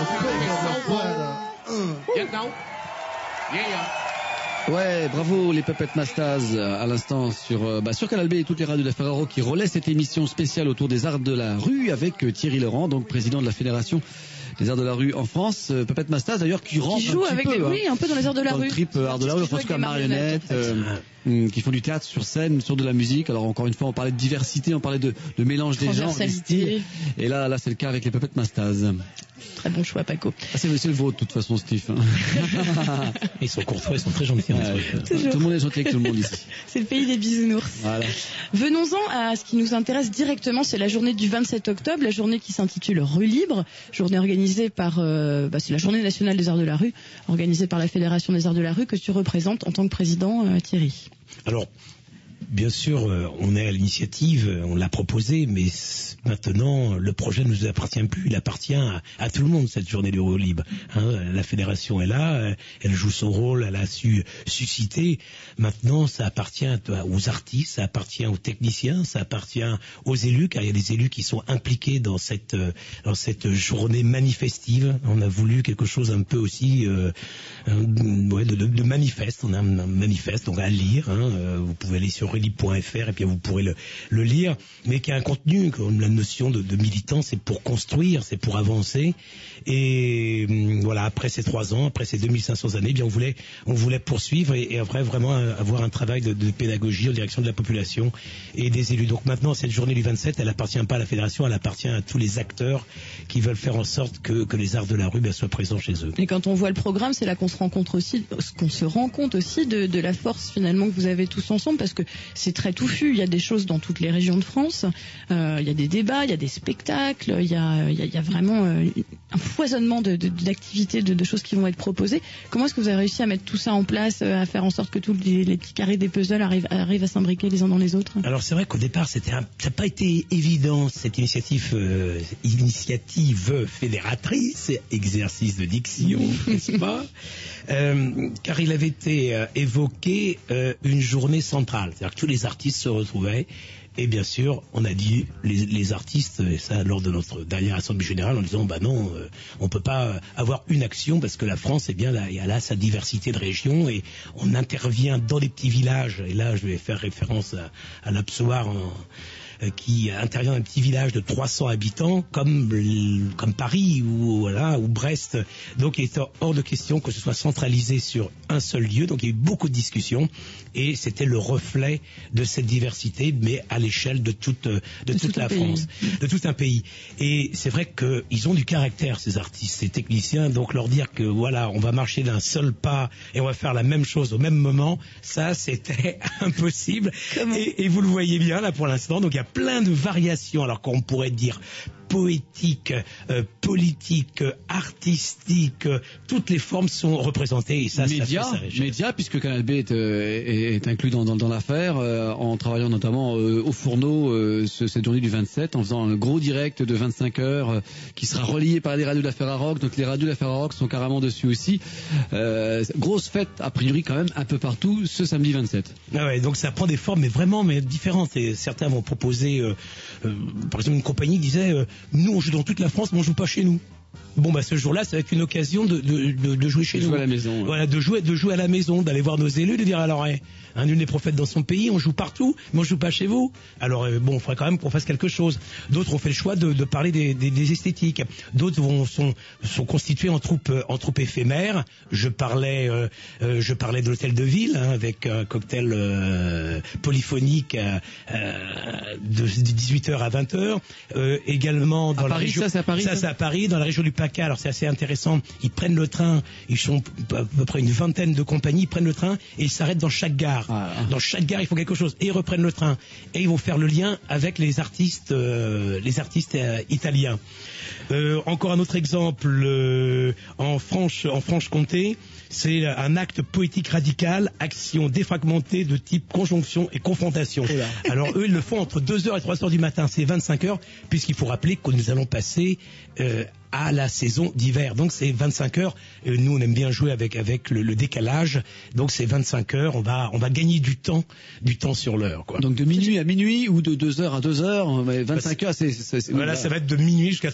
Ouais, bravo les Puppet Mastaz à l'instant sur Canal B et toutes les radios de la Ferraro qui relaient cette émission spéciale autour des arts de la rue avec Thierry Laurent, donc président de la Fédération des arts de la rue en France. Puppet Mastaz d'ailleurs qui rentre joue un petit peu, oui, un peu dans les arts de la rue. Dans le trip art de la rue, en tout cas marionnettes, qui font du théâtre sur scène, sur de la musique. Alors encore une fois, on parlait de diversité, on parlait de mélange des genres, des styles. Et là c'est le cas avec les Puppet Mastaz. Très bon choix, Paco. C'est le vôtre, de toute façon, Steve. Ils sont courtois, ils sont très gentils. Tout le monde est gentil avec tout le monde ici. C'est le pays des bisounours. Voilà. Venons-en à ce qui nous intéresse directement, c'est la journée du 27 octobre, la journée qui s'intitule Rue Libre, journée organisée par, c'est la journée nationale des arts de la rue, organisée par la Fédération des arts de la rue, que tu représentes en tant que président, Thierry. Alors, bien sûr, on est à l'initiative, on l'a proposé, mais maintenant, le projet ne nous appartient plus. Il appartient à tout le monde, cette journée du Rue Libre. La fédération est là, elle joue son rôle, elle a su susciter. Maintenant, ça appartient aux artistes, ça appartient aux techniciens, ça appartient aux élus, car il y a des élus qui sont impliqués dans cette journée manifestive. On a voulu quelque chose un peu aussi de manifeste. On a un manifeste, donc à lire. Vous pouvez aller sur relibre.fr et puis vous pourrez le lire, mais qui a un contenu, comme la notion de militant, c'est pour construire, c'est pour avancer. Et voilà, après ces 3 ans, après ces 2500 années, bien on voulait poursuivre et après vraiment avoir un travail de pédagogie en direction de la population et des élus. Donc maintenant, cette journée du 27, elle appartient pas à la fédération, elle appartient à tous les acteurs qui veulent faire en sorte que les arts de la rue soient présents chez eux. Et quand on voit le programme, c'est là qu'on se rend compte aussi de la force finalement que vous avez tous ensemble, parce que c'est très touffu. Il y a des choses dans toutes les régions de France. Il y a des débats, il y a des spectacles, il y a vraiment un foisonnement d'activités, de choses qui vont être proposées. Comment est-ce que vous avez réussi à mettre tout ça en place, à faire en sorte que tous les petits carrés des puzzles arrivent à s'imbriquer les uns dans les autres? Alors c'est vrai qu'au départ, ça n'a pas été évident, cette initiative fédératrice, exercice de diction, n'est-ce pas? Car il avait été évoqué une journée centrale, c'est-à-dire que tous les artistes se retrouvaient. Et bien sûr, on a dit, les artistes, et ça lors de notre dernière assemblée générale, en disant, non, on peut pas avoir une action parce que la France, elle a sa diversité de régions et on intervient dans des petits villages. Et là, je vais faire référence à l'Apsoir qui intervient dans un petit village de 300 habitants, comme Paris ou Brest. Donc, il est hors de question que ce soit centralisé sur un seul lieu. Donc, il y a eu beaucoup de discussions et c'était le reflet de cette diversité, mais à l'échelle de toute la France, de tout un pays. Et c'est vrai qu'ils ont du caractère, ces artistes, ces techniciens. Donc, leur dire que voilà, on va marcher d'un seul pas et on va faire la même chose au même moment, ça, c'était impossible. Et vous le voyez bien là pour l'instant. Donc, il y a plein de variations, alors qu'on pourrait dire poétique, politique, artistique, toutes les formes sont représentées et ça fait sa richesse. Média, puisque Canal B est inclus dans l'affaire, en travaillant notamment au fourneau cette journée du 27, en faisant un gros direct de 25 heures qui sera relié par les radios de la Ferrarock. Donc les radios de la Ferrarock sont carrément dessus aussi. Grosse fête a priori quand même un peu partout ce samedi 27. Ah ouais, donc ça prend des formes mais différentes. Et certains vont proposer, par exemple une compagnie disait nous on joue dans toute la France mais on joue pas chez nous. Bon ce jour-là ça va être une occasion de jouer chez nous. Jouer à la maison. Ouais. Voilà, de jouer à la maison, d'aller voir nos élus, de dire alors nul n'est prophète dans son pays, on joue partout, mais on joue pas chez vous. Alors il faudrait quand même qu'on fasse quelque chose. D'autres ont fait le choix de parler des esthétiques. D'autres sont constitués en troupes éphémères. Je parlais de l'hôtel de ville avec un cocktail polyphonique de 18h à 20h. Également dans à Paris, région, ça c'est à Paris. Ça c'est à Paris, dans la région du PACA. Alors c'est assez intéressant. Ils prennent le train. Ils sont à peu près une vingtaine de compagnies. Ils prennent le train et ils s'arrêtent dans chaque gare. Dans chaque gare, ils font quelque chose et ils reprennent le train et ils vont faire le lien avec les artistes italiens. Encore un autre exemple en Franche-Comté, c'est un acte poétique radical, action défragmentée de type conjonction et confrontation. Alors eux, ils le font entre 2h et 3h du matin, c'est 25 heures, puisqu'il faut rappeler que nous allons passer à la saison d'hiver. Donc c'est 25 heures. Nous, on aime bien jouer avec le décalage. Donc c'est 25 heures. On va gagner du temps sur l'heure, quoi. Donc de minuit à minuit ou de 2h à 2h, 25 heures, c'est voilà, ça va être de minuit jusqu'à 3h du matin.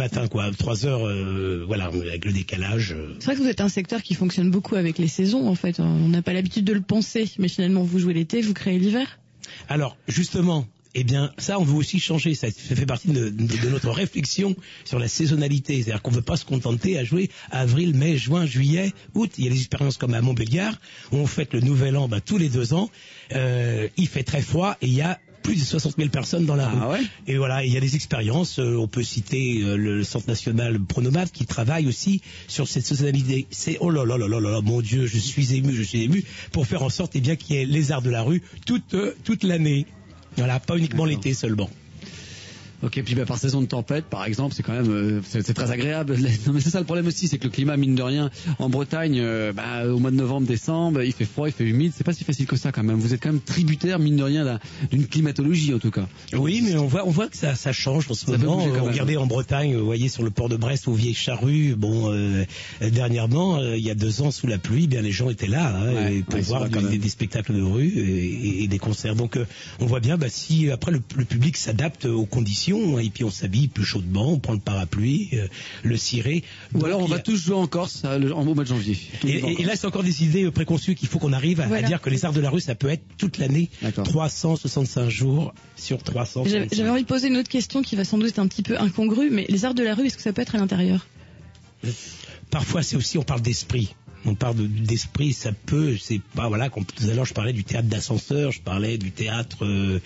matin, quoi. 3 heures, voilà, avec le décalage. C'est vrai que vous êtes un secteur qui fonctionne beaucoup avec les saisons, en fait. On n'a pas l'habitude de le penser, mais finalement, vous jouez l'été, vous créez l'hiver. Alors, justement, eh bien, ça, on veut aussi changer. Ça fait partie de notre réflexion sur la saisonnalité. C'est-à-dire qu'on ne veut pas se contenter à jouer avril, mai, juin, juillet, août. Il y a des expériences comme à Montbéliard, où on fête le Nouvel An tous les 2 ans. Il fait très froid et il y a plus de 60 000 personnes dans la rue. Ouais. Et voilà, il y a des expériences. On peut citer le Centre national Pronomade qui travaille aussi sur cette saisonnalité. C'est oh là là là là là, mon Dieu, je suis ému, pour faire en sorte bien qu'il y ait les arts de la rue toute l'année. Voilà, pas uniquement l'été seulement. Ok, puis par saison de tempête, par exemple, c'est quand même c'est très agréable. Non, mais c'est ça le problème aussi, c'est que le climat, mine de rien, en Bretagne, au mois de novembre, décembre, il fait froid, il fait humide. C'est pas si facile que ça quand même. Vous êtes quand même tributaire, mine de rien, d'une climatologie en tout cas. Oui, mais on voit que ça change en ce moment. Regardez en Bretagne, vous voyez sur le port de Brest, aux Vieilles Charrues. Bon, dernièrement, il y a 2 ans sous la pluie, bien les gens étaient là pour voir des spectacles de rue et des concerts. Donc on voit bien, si après le public s'adapte aux conditions. Et puis on s'habille plus chaudement, on prend le parapluie, le ciré. Ou alors on va tous jouer en Corse au mois de janvier. Et là c'est encore des idées préconçues qu'il faut qu'on arrive à dire que les arts de la rue ça peut être toute l'année, 365 jours sur 300. J'avais envie de poser une autre question qui va sans doute être un petit peu incongrue, mais les arts de la rue, est-ce que ça peut être à l'intérieur? Parfois c'est aussi, on parle d'esprit. On parle d'esprit, ça peut, c'est pas, voilà, tout à l'heure je parlais du théâtre d'ascenseur, je parlais du théâtre,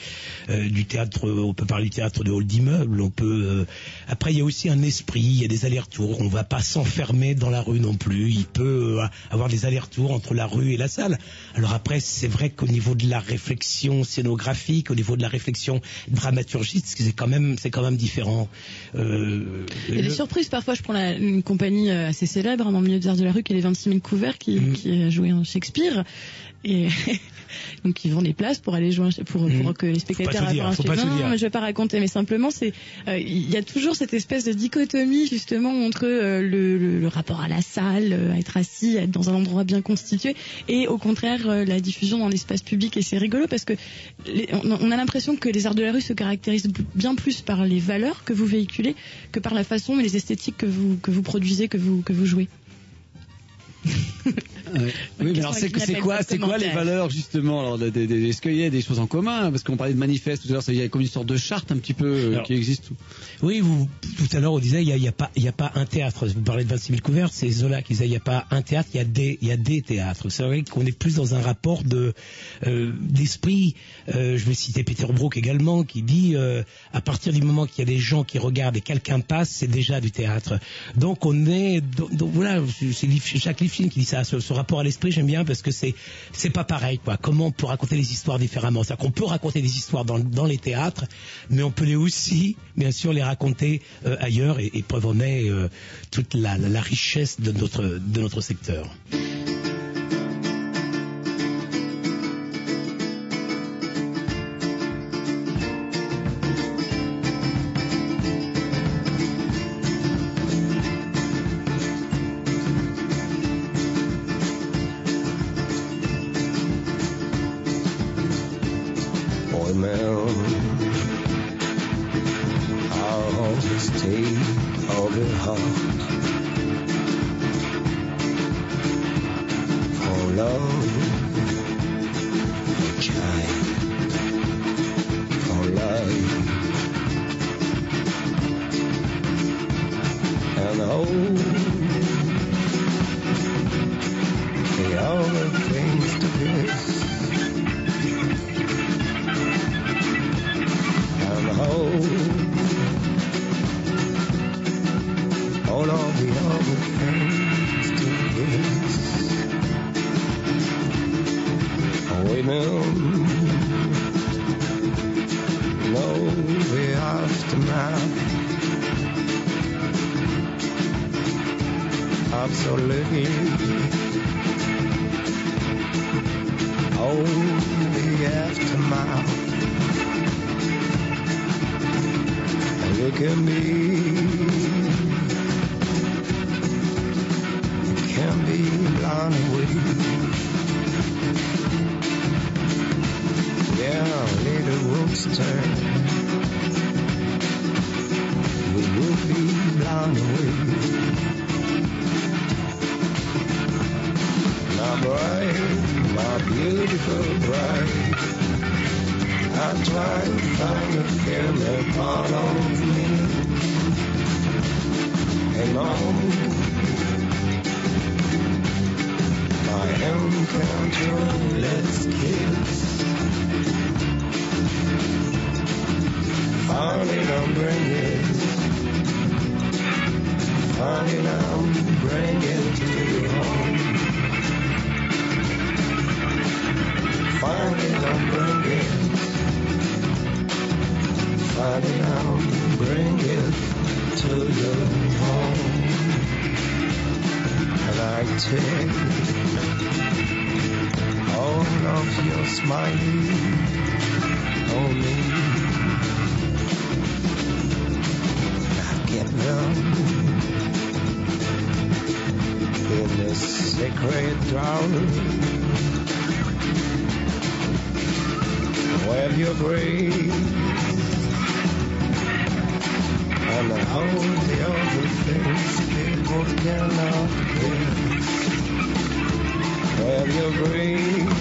on peut parler du théâtre de hall d'immeuble, on peut, après il y a aussi un esprit, il y a des allers-retours, on va pas s'enfermer dans la rue non plus, il peut avoir des allers-retours entre la rue et la salle. Alors après, c'est vrai qu'au niveau de la réflexion scénographique, au niveau de la réflexion dramaturgique, c'est quand même différent. Il y a des surprises parfois, je prends une compagnie assez célèbre dans le milieu des arts de la rue qui est les 26 000 couverts qui a joué un Shakespeare et donc ils vendent des places pour aller jouer pour que les spectateurs aient un spectacle. Non, mais je vais pas raconter, mais simplement il y a toujours cette espèce de dichotomie justement entre le rapport à la salle, à être assis, à être dans un endroit bien constitué, et au contraire la diffusion dans l'espace public. Et c'est rigolo parce que on a l'impression que les arts de la rue se caractérisent bien plus par les valeurs que vous véhiculez que par la façon et les esthétiques que vous produisez, que vous jouez. Oui, mais alors c'est quoi les valeurs justement? Alors, est-ce qu'il y a des choses en commun? Parce qu'on parlait de manifeste tout à l'heure, il y a comme une sorte de charte un petit peu qui existe. Oui, tout à l'heure on disait il y a pas un théâtre. Vous parlez de 26 000 couverts, c'est Zola qui disait il y a pas un théâtre, il y a des théâtres. C'est vrai qu'on est plus dans un rapport d'esprit. Je vais citer Peter Brook également qui dit à partir du moment qu'il y a des gens qui regardent et quelqu'un passe, c'est déjà du théâtre. Donc on est voilà, c'est Jacques Lifshitz qui dit ça, ce rapport à l'esprit, j'aime bien parce que c'est pas pareil, quoi. Comment on peut raconter les histoires différemment? C'est-à-dire qu'on peut raconter des histoires dans les théâtres, mais on peut les aussi, bien sûr, les raconter ailleurs, et preuve en est toute la richesse de notre secteur. beautiful bride. I try to find a feeling part of me. And on I am counting, let's kiss. Finally, I'm bringing. Finally, I'm bringing to you home. Finally, I'm bringing. Finally, I'm bringing to you home. And I take all of your smiling on me. I get them in this sacred drought where your grace and all the other things people cannot give. Where your grace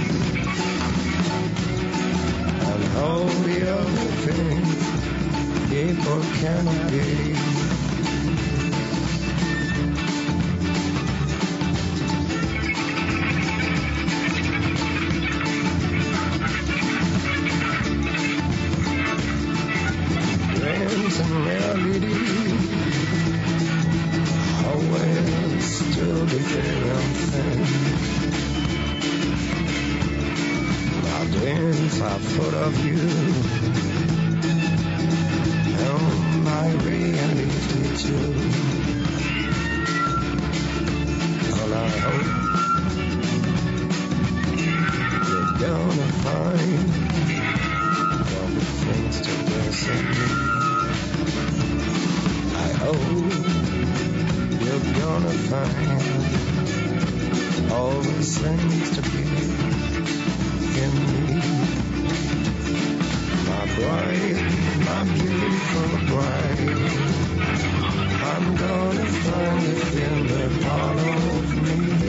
and all the other things people cannot give. Dreams and reality always still be different things. My dreams are full of you, and my reality too. And I hope you're gonna find all the things to bless me. I hope you're gonna find all the things to be in me. My bride, my beautiful bride, I'm gonna find it in the part of me.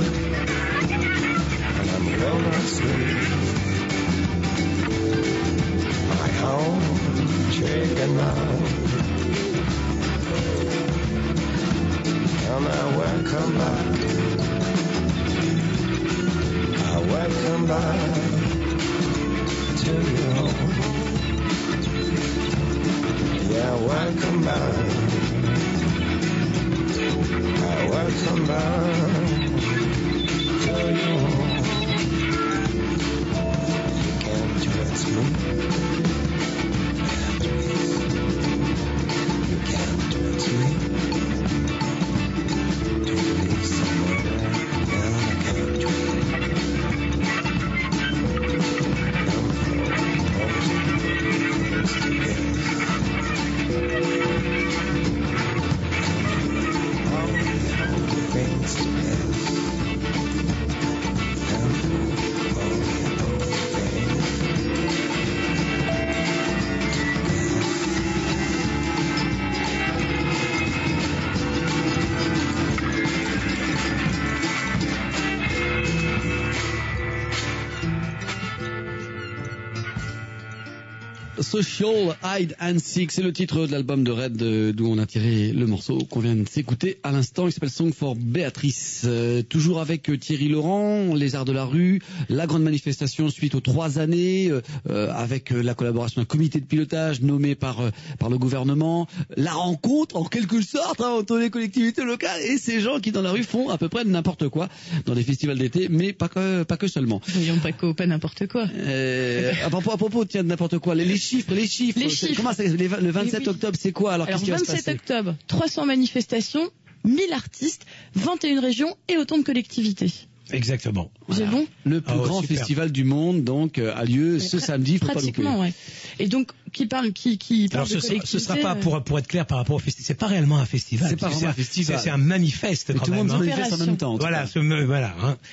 And I'm gonna sleep my home chicken out. And I welcome back. I welcome back to your home. Yeah, welcome back. I welcome back to your home. You can't trust me. You can't trust me. Social Hide and Seek, c'est le titre de l'album de Red d'où on a tiré le morceau qu'on vient de s'écouter à l'instant. Il s'appelle Song for Béatrice. Toujours avec Thierry Laurent, les Arts de la rue, la grande manifestation suite aux 3 années, avec la collaboration d'un comité de pilotage nommé par le gouvernement, la rencontre en quelque sorte entre les collectivités locales et ces gens qui dans la rue font à peu près n'importe quoi dans des festivals d'été, mais pas que seulement. Voyons pas n'importe quoi. À propos, tiens, de n'importe quoi, les chiffres. Comment ça, le 27 octobre, c'est quoi alors qu'est-ce qui va se passer ? 27 octobre, 300 manifestations, 1000 artistes, 21 régions et autant de collectivités. Exactement. C'est bon ? Le plus grand festival du monde, donc, a lieu ce samedi, faut pas louper. Pratiquement, ouais. Et donc, qui parle Alors, ce sera pas, pour être clair par rapport au festival, c'est pas réellement un festival. C'est pas vraiment un festival. C'est un manifeste, quand même. Tout le monde se manifeste en même temps. Voilà, voilà, hein.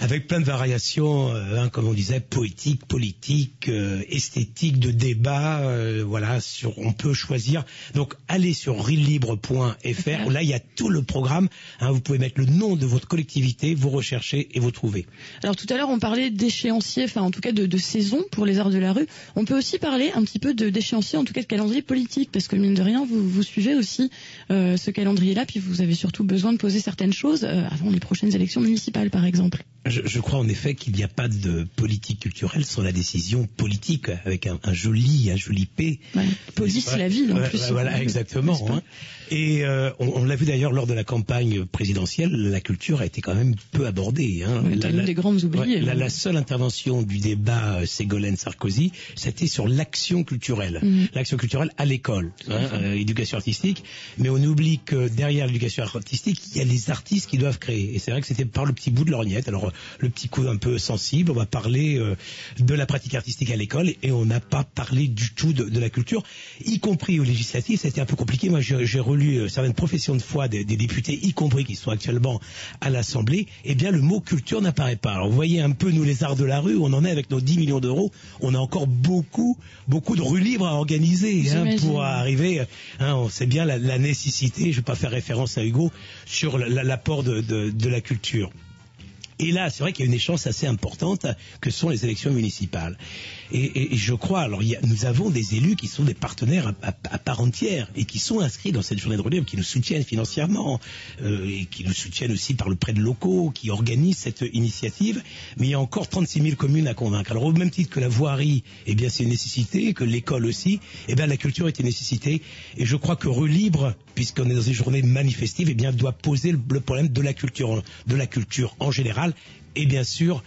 avec plein de variations, comme on disait, poétiques, politiques, esthétiques, de débat. Voilà, on peut choisir. Donc, allez sur rillibre.fr. Là, il y a tout le programme. Vous pouvez mettre le nom de votre collectivité, vous recherchez et vous trouvez. Alors, tout à l'heure, on parlait d'échéancier, enfin, en tout cas, de saison pour les arts de la rue. On peut aussi parler un petit peu d'échéancier, en tout cas de calendrier politique, parce que mine de rien, vous suivez aussi ce calendrier-là, puis vous avez surtout besoin de poser certaines choses avant les prochaines élections municipales, par exemple. Je crois en effet qu'il n'y a pas de politique culturelle sans la décision politique, avec un joli P. Ouais, police la ville, en plus. Voilà, exactement. Hein. Et on l'a vu d'ailleurs lors de la campagne présidentielle, la culture a été quand même peu abordée. Hein. Ouais, l'une des grandes oubliées. La seule intervention du débat Ségolène-Sarkozy, c'était sur l'action culturelle. L'action culturelle à l'école, éducation artistique. Mais on oublie que derrière l'éducation artistique, il y a les artistes qui doivent créer. Et c'est vrai que c'était par le petit bout de lorgnette. Alors, le petit coup un peu sensible, on va parler de la pratique artistique à l'école et on n'a pas parlé du tout de la culture, y compris aux législatives. Ça a été un peu compliqué. Moi, j'ai relu certaines professions de foi des députés, y compris qui sont actuellement à l'Assemblée. Eh bien, le mot culture n'apparaît pas. Alors, vous voyez un peu, nous, les arts de la rue, on en est avec nos 10 millions d'euros. On a encore beaucoup de rues libres à organiser pour arriver. On sait bien la nécessité, je ne vais pas faire référence à Hugo, sur l'apport de la culture. Et là, c'est vrai qu'il y a une échéance assez importante que sont les élections municipales. Et je crois, alors nous avons des élus qui sont des partenaires à part entière et qui sont inscrits dans cette journée de relève, qui nous soutiennent financièrement et qui nous soutiennent aussi par le prêt de locaux, qui organisent cette initiative. Mais il y a encore 36 000 communes à convaincre. Alors au même titre que la voirie, eh bien c'est une nécessité, que l'école aussi, eh bien la culture est une nécessité. Et je crois que Rue Libre, puisqu'on est dans une journée manifestive, eh bien doit poser le problème de la culture en général. Et bien sûr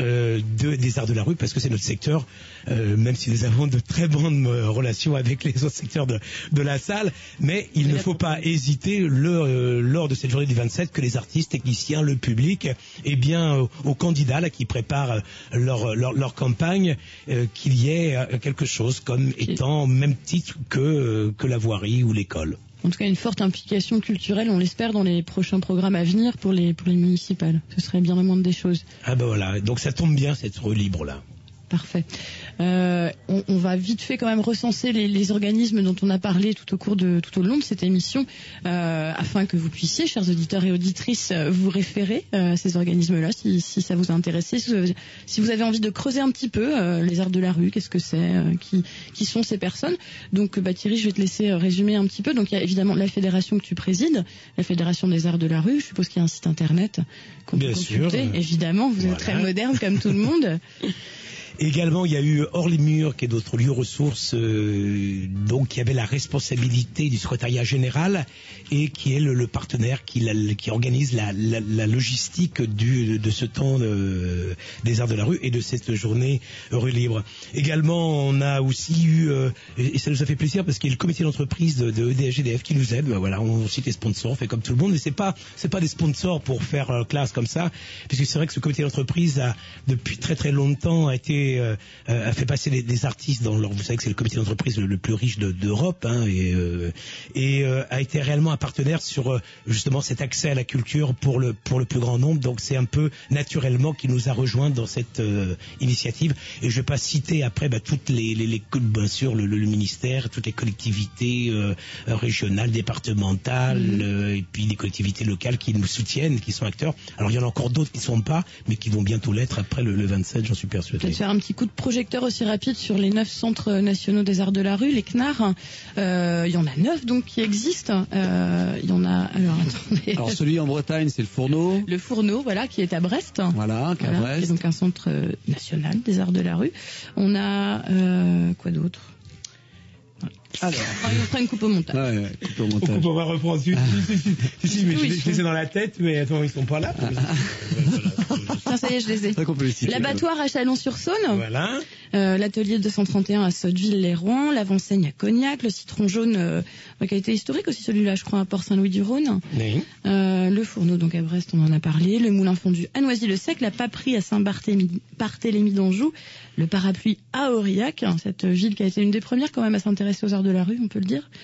des arts de la rue, parce que c'est notre secteur, même si nous avons de très bonnes relations avec les autres secteurs de la salle, mais il ne faut pas hésiter lors de cette journée du 27 que les artistes, techniciens, le public, eh bien aux candidats là, qui préparent leur campagne, qu'il y ait quelque chose comme étant au même titre que la voirie ou l'école. En tout cas, une forte implication culturelle, on l'espère, dans les prochains programmes à venir pour les municipales. Ce serait bien la moindre des choses. Ah ben voilà, donc ça tombe bien cette Rue Libre là. Parfait. On va vite fait quand même recenser les organismes dont on a parlé tout au long de cette émission, afin que vous puissiez, chers auditeurs et auditrices, vous référer à ces organismes-là, si ça vous a intéressé, si vous avez envie de creuser un petit peu les arts de la rue, qu'est-ce que c'est, qui sont ces personnes. Donc, Thierry, je vais te laisser résumer un petit peu. Donc, il y a évidemment la fédération que tu présides, la fédération des arts de la rue. Je suppose qu'il y a un site internet qu'on peut consulter. Évidemment, vous êtes très moderne comme tout le monde. Également, il y a eu Hors les Murs, qui est notre lieu ressource, donc qui avait la responsabilité du secrétariat général et qui est le partenaire qui organise la logistique de ce temps des arts de la rue et de cette journée Rue Libre. Également, on a aussi eu, et ça nous a fait plaisir parce qu'il y a le comité d'entreprise de EDF-GDF qui nous aide. Voilà, on cite les sponsors, on fait comme tout le monde, mais c'est pas des sponsors pour faire classe comme ça, puisque c'est vrai que ce comité d'entreprise a depuis très très longtemps a fait passer des artistes vous savez que c'est le comité d'entreprise le plus riche d'Europe, et a été réellement un partenaire sur justement cet accès à la culture pour le plus grand nombre. Donc c'est un peu naturellement qu'il nous a rejoints dans cette initiative. Et je vais pas citer après toutes les bien sûr le ministère, toutes les collectivités régionales, départementales, et puis les collectivités locales qui nous soutiennent, qui sont acteurs. Alors il y en a encore d'autres qui ne sont pas, mais qui vont bientôt l'être après le 27, j'en suis persuadé. Peut-être faire un petit coup de projecteur aussi rapide sur les 9 centres nationaux des arts de la rue, les CNAR. Il y en a 9 donc qui existent. Il y en a. Alors celui en Bretagne, c'est le Fourneau. Le Fourneau, voilà, qui est à Brest. Voilà, qui est à Brest. Qui est donc un centre national des arts de la rue. On a quoi d'autre? Alors, on prend une coupe au montage. Ouais, coupe au montage. On va reprendre. Si, mais je les ai dans la tête, mais attends, ils sont pas là. Tiens, ça y est, je les ai. L'abattoir à Chalon-sur-Saône. Voilà. L'atelier 231 à Sotteville-les-Rouen. L'Avant-Seigne à Cognac. Le Citron Jaune, qui a été historique aussi celui-là, je crois, à Port-Saint-Louis-du-Rhône. Oui. Le Fourneau, donc à Brest, on en a parlé. Le Moulin Fondu à Noisy-le-Sec. La Paperie à Saint-Barthélemy d'Anjou. Le Parapluie à Aurillac, cette ville qui a été une des premières quand même à s'intéresser aux arts de la rue, on peut le dire.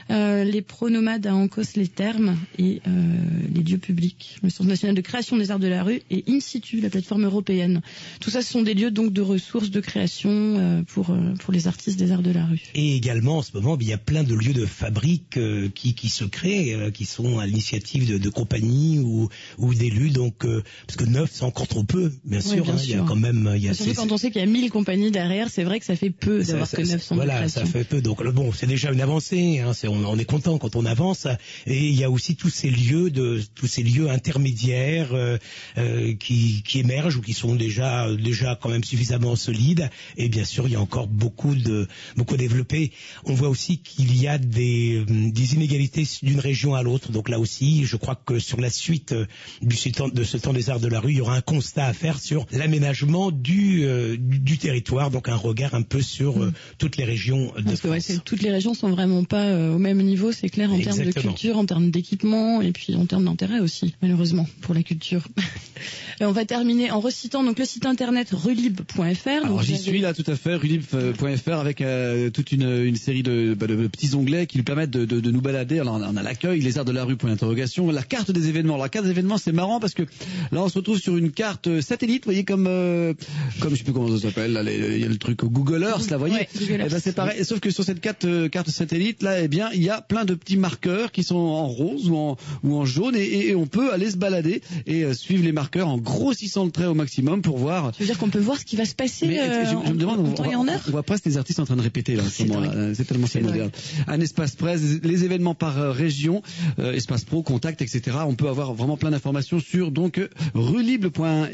les pronomades à Ancos les Thermes et les lieux publics, le Centre national de création des arts de la rue et In situ, la plateforme européenne. Tout ça, ce sont des lieux donc de ressources, de création pour les artistes des arts de la rue. Et également, en ce moment, il y a plein de lieux de fabrique qui se créent, qui sont à l'initiative de compagnies ou d'élus. Donc, parce que 9, c'est encore trop peu, bien sûr. Bien sûr. Il y a quand même... Surtout quand on sait qu'il y a 1000 compagnies derrière, c'est vrai que ça fait peu d'avoir que 900 de Voilà, création. ça fait peu. Donc, bon, c'est déjà une avancée. Hein, on est content quand on avance. Et il y a aussi tous ces lieux intermédiaires qui émergent ou qui sont déjà quand même suffisamment solides. Et bien sûr, il y a encore beaucoup à développer. On voit aussi qu'il y a des inégalités d'une région à l'autre. Donc là aussi, je crois que sur la suite de ce temps des arts de la rue, il y aura un constat à faire sur l'aménagement du territoire. Donc un regard un peu sur toutes les régions de France. Parce que toutes les régions sont vraiment pas au même niveau, c'est clair, en termes de culture, en termes d'équipement et puis en termes d'intérêt aussi, malheureusement, pour la culture. Et on va terminer en recitant donc le site internet rulib.fr. Alors j'y suis là, tout à fait, rulib.fr avec toute une série de petits onglets qui nous permettent de nous balader. Alors on a l'accueil, les arts de la rue, point d'interrogation, la carte des événements. Alors, la carte des événements, c'est marrant parce que là on se retrouve sur une carte satellite, vous voyez, comme je sais plus comment ça s'appelle, là, il y a le truc Google Earth, là, vous voyez. Ouais, Eh ben c'est pareil, sauf que sur cette carte satellite là, eh bien il y a plein de petits marqueurs qui sont en rose ou en jaune et on peut aller se balader et suivre les marqueurs en grossissant le trait au maximum pour voir. Tu veux dire qu'on peut voir ce qui va se passer je me demande, en temps et en heure. on voit presque les artistes en train de répéter là en ce moment-là. C'est tellement moderne. Un espace presse, les événements par région, espace pro, contact, etc. On peut avoir vraiment plein d'informations sur donc rulibre.fr.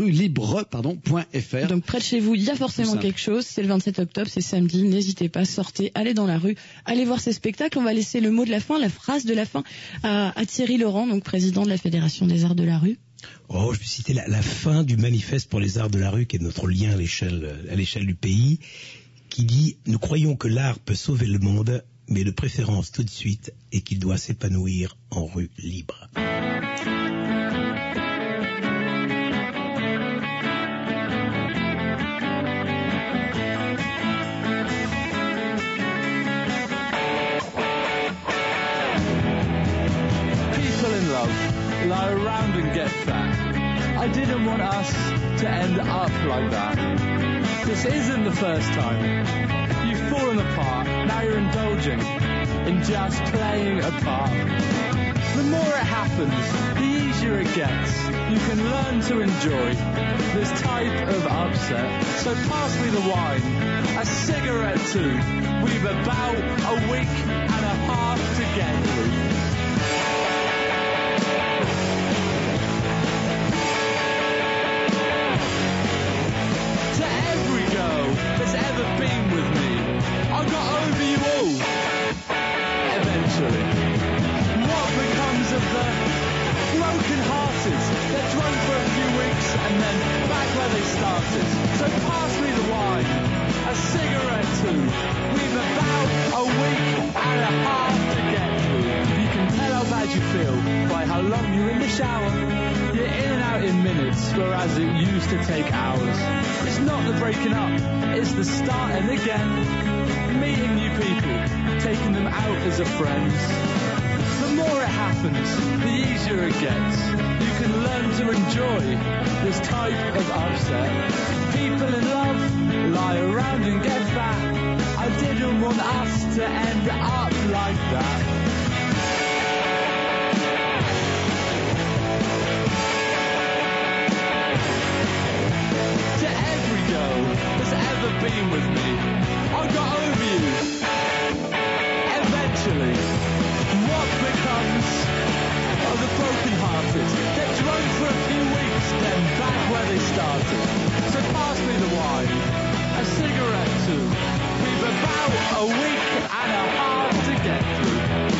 Donc près de chez vous, il y a forcément quelque chose. C'est le 27 octobre, c'est samedi. N'hésitez pas, sortez, allez dans la rue, allez voir ces spectacles. On va laisser le mot de la fin, la phrase de la fin à Thierry Laurent, donc président de la Fédération des Arts de la Rue. Oh, je vais citer la fin du manifeste pour les arts de la rue, qui est notre lien à l'échelle du pays, qui dit « Nous croyons que l'art peut sauver le monde, mais de préférence tout de suite, et qu'il doit s'épanouir en rue libre. » Lie around and get fat. I didn't want us to end up like that. This isn't the first time. You've fallen apart, now you're indulging in just playing a part. The more it happens, the easier it gets. You can learn to enjoy this type of upset. So pass me the wine, a cigarette too. We've about a week and a half to get through. That's ever been with me, I got over you all eventually. What becomes of the broken hearted? They're drunk for a few weeks and then back where they started. So pass me the wine, a cigarette too. We've about a week and a half to get through. You can tell how bad you feel by how long you're in the shower. You're in and out in minutes, whereas it used to take hours. It's not the breaking up, it's the starting again. Meeting new people, taking them out as a friend. The more it happens, the easier it gets. You can learn to enjoy this type of upset. People in love lie around and get fat. I didn't want us to end up like that. That's ever been with me, I got over you eventually. What becomes of the broken hearted? They're drunk for a few weeks, then back where they started. So pass me the wine, a cigarette too. We've about a week and a half to get through.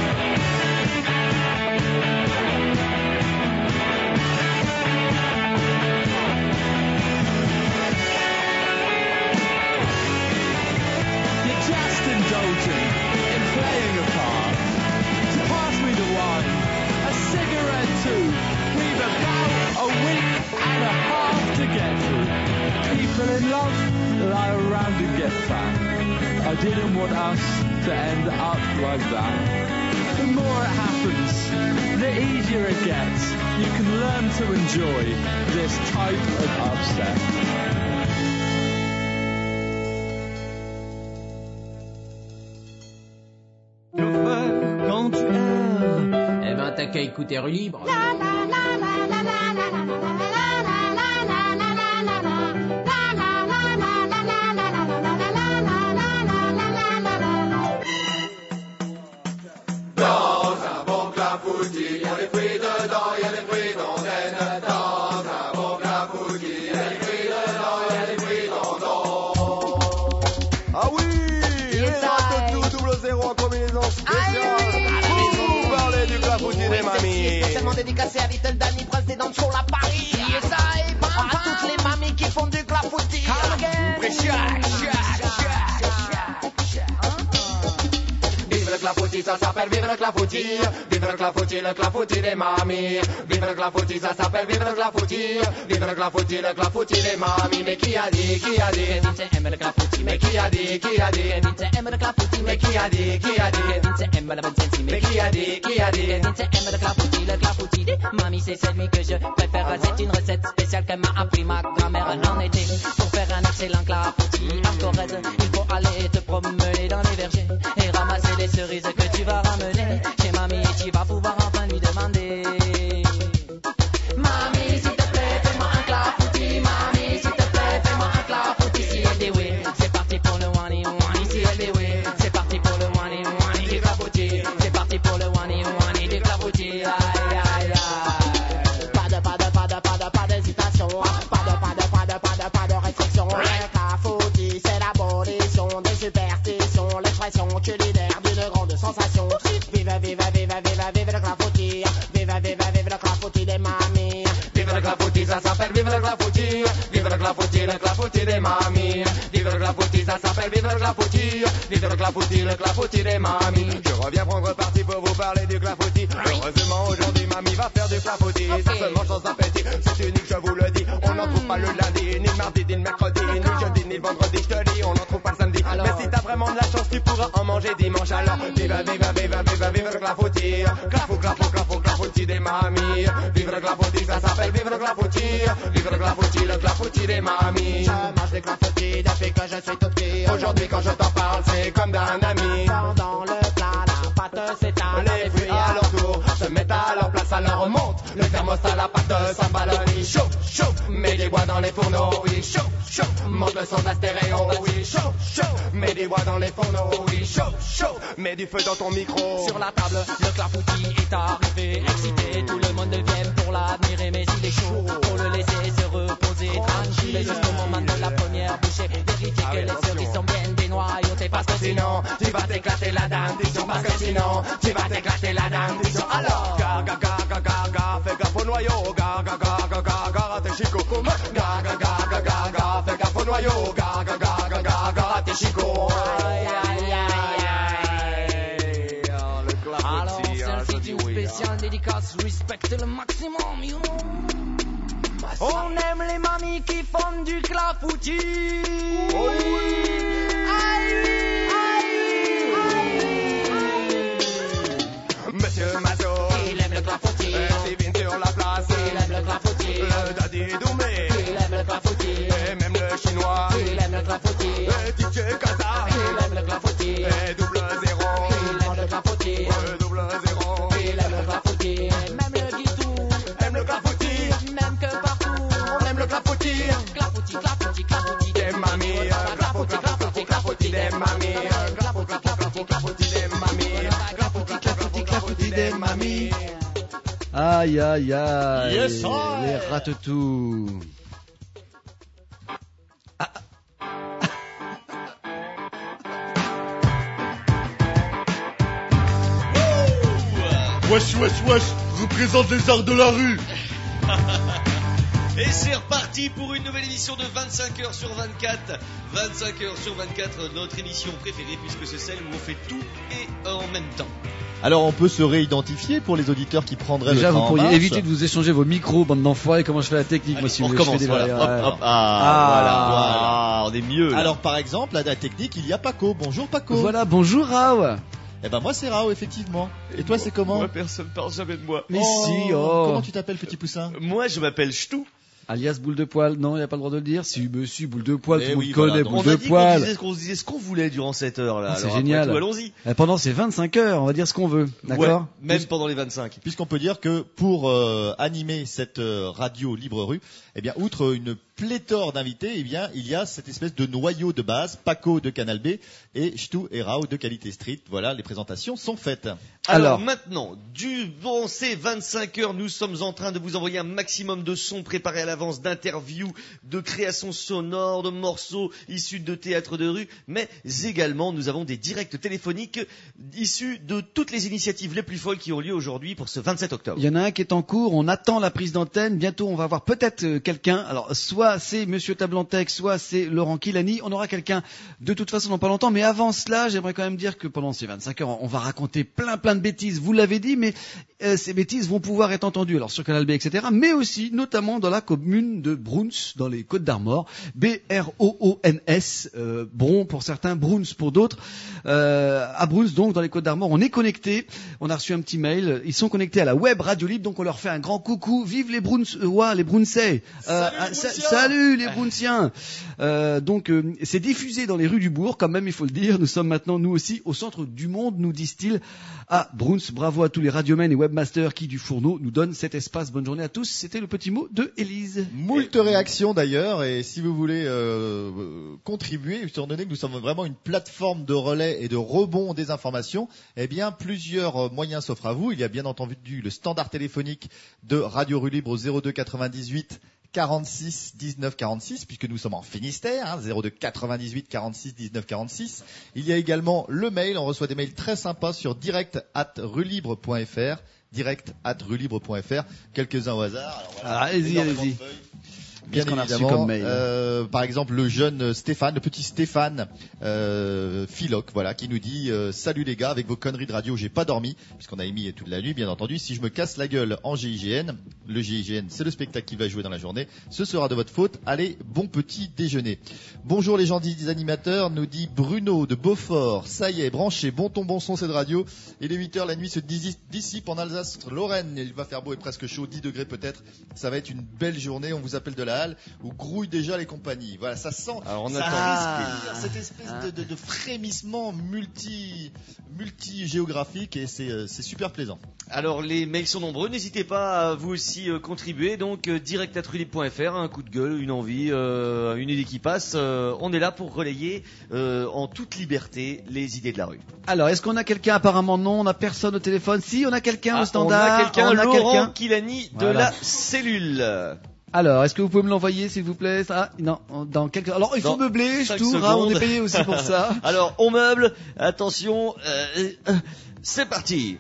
Indulging in playing a part. So pass me the wine, a cigarette too. We've about a week and a half to get through. People in love lie around and get fat. I didn't want us to end up like that. The more it happens, the easier it gets. You can learn to enjoy this type of upset. Quand tu erres, eh ben t'as qu'à écouter Rue Libre. Dédicacé à Little Danny, président de show à Paris. Et ça, et à toutes les mamies qui font du clafoutis. Vive le clafoutis, ça s'appelle vive le clafoutis. Vive le clafoutis des mamies. Vive le clafoutis, ça s'appelle vive le clafoutis. Vive le clafoutis des mamies. Mais qui a dit? Vite aime le clafoutis. Mais qui a dit? Vite aime le clafoutis. Mais qui a dit? Vite aime la bonne sensi. Mais qui a dit? Vite aime le clafoutis des mamies. C'est celui que je préfère. C'est une recette spéciale que m'a appris ma grand-mère en été. Pour faire un excellent clafoutis en Corrèze, il faut aller te promener dans les vergers et ramasser les cerises que tu vas ramener chez mamie. Tu vas pouvoir enfin lui demander: Mamie, s'il te plaît, fais-moi un clafoutis. Mamie, s'il te plaît, fais-moi un clafoutis. Si elle dit oui, c'est parti pour le wani wani. Si elle dit oui, c'est parti pour le wani wani du clafoutis. C'est parti pour le wani wani du clafoutis. Aïe aïe aïe. Pas d'hésitation. Pas de restriction. Le clafoutis, c'est l'abolition des superstitions. L'expression culinaire d'une grande sensation. Vive le clafoutis. Vive le clafoutis des mamies. Vive le clafoutis, ça s'appelle vive le clafoutis. Vive le clafoutis des mamies. Vive le clafoutis, ça s'appelle vive le clafoutis. Vive le clafoutis des mamies. Je reviens prendre parti pour vous parler du clafoutis. Heureusement aujourd'hui mamie va faire du clafoutis. Ça se mange sans appétit, c'est unique je vous le dis. On n'en trouve pas le lundi, ni le mardi, ni le mercredi, ni le jeudi, ni le vendredi. Je te dis, on n'en trouve pas le samedi. Alors, mais si t'as vraiment de la chance, tu pourras en manger dimanche. Alors vive le clafoutis. Clafoutis des mamies. Vive le clafoutis, ça s'appelle vive le clafoutis. Vive le clafoutis des mamies. Je mange des clafoutis depuis que je suis tout petit. Aujourd'hui quand je t'en parle, c'est comme d'un ami. Dans le plat, la pâte s'étale. Les fruits à leur tour se mettent à leur place, alors on monte. Le thermostat, la pâte s'emballonne. Oui, chaud. Mets des bois dans les fourneaux. Oui, chaud. Monte le son de la stéréo. Oui, chaud. Mets des bois dans les fourneaux. Oui, chaud. Mets du feu dans ton micro. Sur la table, le clafoutis est arrivé. Excité, tout le monde vient pour l'admirer. Mais il est chaud pour le laisser se reposer tranquille. Jusqu'au moment de la première bouchée. Vérifier que les cerises sont bien dénoyautées. Parce que sinon, tu vas t'éclater la dentition. Parce que sinon, tu vas t'éclater la dentition. Alors, Gaga, fais gaffe au noyau. Gaga, tes chicots. Gaga, fais gaffe au noyau. Gaga, tes chicots. alors, celle-ci d'une spéciale dédicace. Respecte le maximum, you know. On aime les mamies qui font du clafoutis. Oh oui. Monsieur Mazo, il aime le clafoutis. Sylvine sur la place, il aime le clafoutis. Le daddy Doumé, il aime le clafoutis. et même le chinois, il aime le clafoutis. et DJ Kaza, il aime le clafoutis. et double zéro, il aime le clafoutis. double zéro, il aime le clafoutis. Même le guitou aime le clafoutis, même que partout on aime le clafoutis, clafoutis des mamies, clafoutis des mamies, clafoutis des mamies, clafoutis des mamies. Aïe. Yes, I. Les ratetous. Wesh, représente les arts de la rue. Et c'est reparti pour une nouvelle émission de 25h sur 24. 25h sur 24, notre émission préférée, puisque c'est celle où on fait tout et en même temps. Alors on peut se réidentifier pour les auditeurs qui prendraient Déjà, le train vous en pourriez marche. éviter de vous échanger vos micros, bande d'enfoirés. Comment je fais la technique, moi, si On vous voulez, je recommence, fais des voilà. barrières. Hop, hop. Voilà. On est mieux. Alors par exemple, à la technique, il y a Paco. Bonjour Paco. Voilà, bonjour Rao. Eh ben moi c'est Rao effectivement. Et toi c'est comment? Moi, personne parle jamais de moi. Mais si, oh. Comment tu t'appelles petit poussin? Moi, je m'appelle Ch'tou. Alias boule de poil. Non, il n'y a pas le droit de le dire. Si, monsieur, boule de poil, Eh tout le oui, monde connaît, voilà. boule On de a dit poil. qu'on disait ce qu'on voulait durant cette heure-là. C'est Alors, après génial. tout, allons-y. Pendant ces 25 heures, on va dire ce qu'on veut. D'accord? Ouais, même pendant les 25. Puisqu'on peut dire que pour animer cette radio Libre Rue, eh bien, outre une pléthore d'invités, eh bien, il y a cette espèce de noyau de base, Paco de Canal B et Ch'tou et Rao de Qualité Street. Voilà, les présentations sont faites. Alors maintenant, durant ces 25 heures, nous sommes en train de vous envoyer un maximum de sons préparés à l'avance, d'interviews, de créations sonores, de morceaux issus de théâtre de rue, mais également nous avons des directs téléphoniques issus de toutes les initiatives les plus folles qui ont lieu aujourd'hui pour ce 27 octobre. Il y en a un qui est en cours, on attend la prise d'antenne, bientôt on va avoir peut-être quelqu'un, alors soit c'est Monsieur Tablantec, soit c'est Laurent Kilani, on aura quelqu'un de toute façon dans pas longtemps, mais avant cela, j'aimerais quand même dire que pendant ces 25 heures, on va raconter plein de bêtises, vous l'avez dit, mais ces bêtises vont pouvoir être entendues, alors sur Canal B, etc., mais aussi, notamment dans la commune de Bruns, dans les Côtes d'Armor, B-R-O-O-N-S, Bron pour certains, Bruns pour d'autres, à Bruns, donc dans les Côtes d'Armor, on est connecté, on a reçu un petit mail, ils sont connectés à la web Radio Libre, donc on leur fait un grand coucou, vive les Brunsois, les Brunsais, salut les Brunsiens. Donc c'est diffusé dans les rues du bourg, quand même il faut le dire, nous sommes maintenant nous aussi au centre du monde, nous disent-ils à Bruns. Bravo à tous les radiomens et webmasters qui du fourneau nous donnent cet espace. Bonne journée à tous, c'était le petit mot de Élise. Moult réactions d'ailleurs, et si vous voulez contribuer, étant donné que nous sommes vraiment une plateforme de relais et de rebond des informations, eh bien plusieurs moyens s'offrent à vous. Il y a bien entendu le standard téléphonique de Radio Rue Libre au 02 98 46 19 46, puisque nous sommes en Finistère, 02 98 46 19 46. Il y a également le mail, on reçoit des mails très sympas sur direct@ruelibre.fr, direct@ruelibre.fr, quelques-uns au hasard. Alors voilà, allez-y. Bien Qu'est-ce qu'on a reçu évidemment, comme mail par exemple le jeune Stéphane, le petit Stéphane Philoc, voilà, qui nous dit salut les gars, avec vos conneries de radio, j'ai pas dormi puisqu'on a émis toute la nuit, bien entendu. Si je me casse la gueule en GIGN, le GIGN c'est le spectacle qui va jouer dans la journée, ce sera de votre faute. Allez, bon petit déjeuner. Bonjour les gens des animateurs, nous dit Bruno de Beaufort. Ça y est, branché, bon ton bon son cette radio. Il est 8h, la nuit se dissipe en Alsace-Lorraine. Il va faire beau et presque chaud, 10 degrés peut-être. Ça va être une belle journée. On vous appelle de la halle où grouillent déjà les compagnies. Voilà, ça sent. Alors on ça attend respire cette espèce de frémissement multi-géographique et c'est super plaisant. Alors les mails sont nombreux, n'hésitez pas à vous aussi contribuer, donc direct@ruelibre.fr, un coup de gueule, une envie, une idée qui passe, on est là pour relayer en toute liberté les idées de la rue. Alors, est-ce qu'on a quelqu'un? Apparemment non, on n'a personne au téléphone. Si, on a quelqu'un au standard. On a quelqu'un, Laurent quelqu'un. Kilani de Voilà. la cellule. Alors, est-ce que vous pouvez me l'envoyer, s'il vous plaît? Ah, non, dans quelques... Alors, il faut Dans meubler, 5 tout, on est payé aussi pour ça. Alors, on meuble, attention, c'est parti.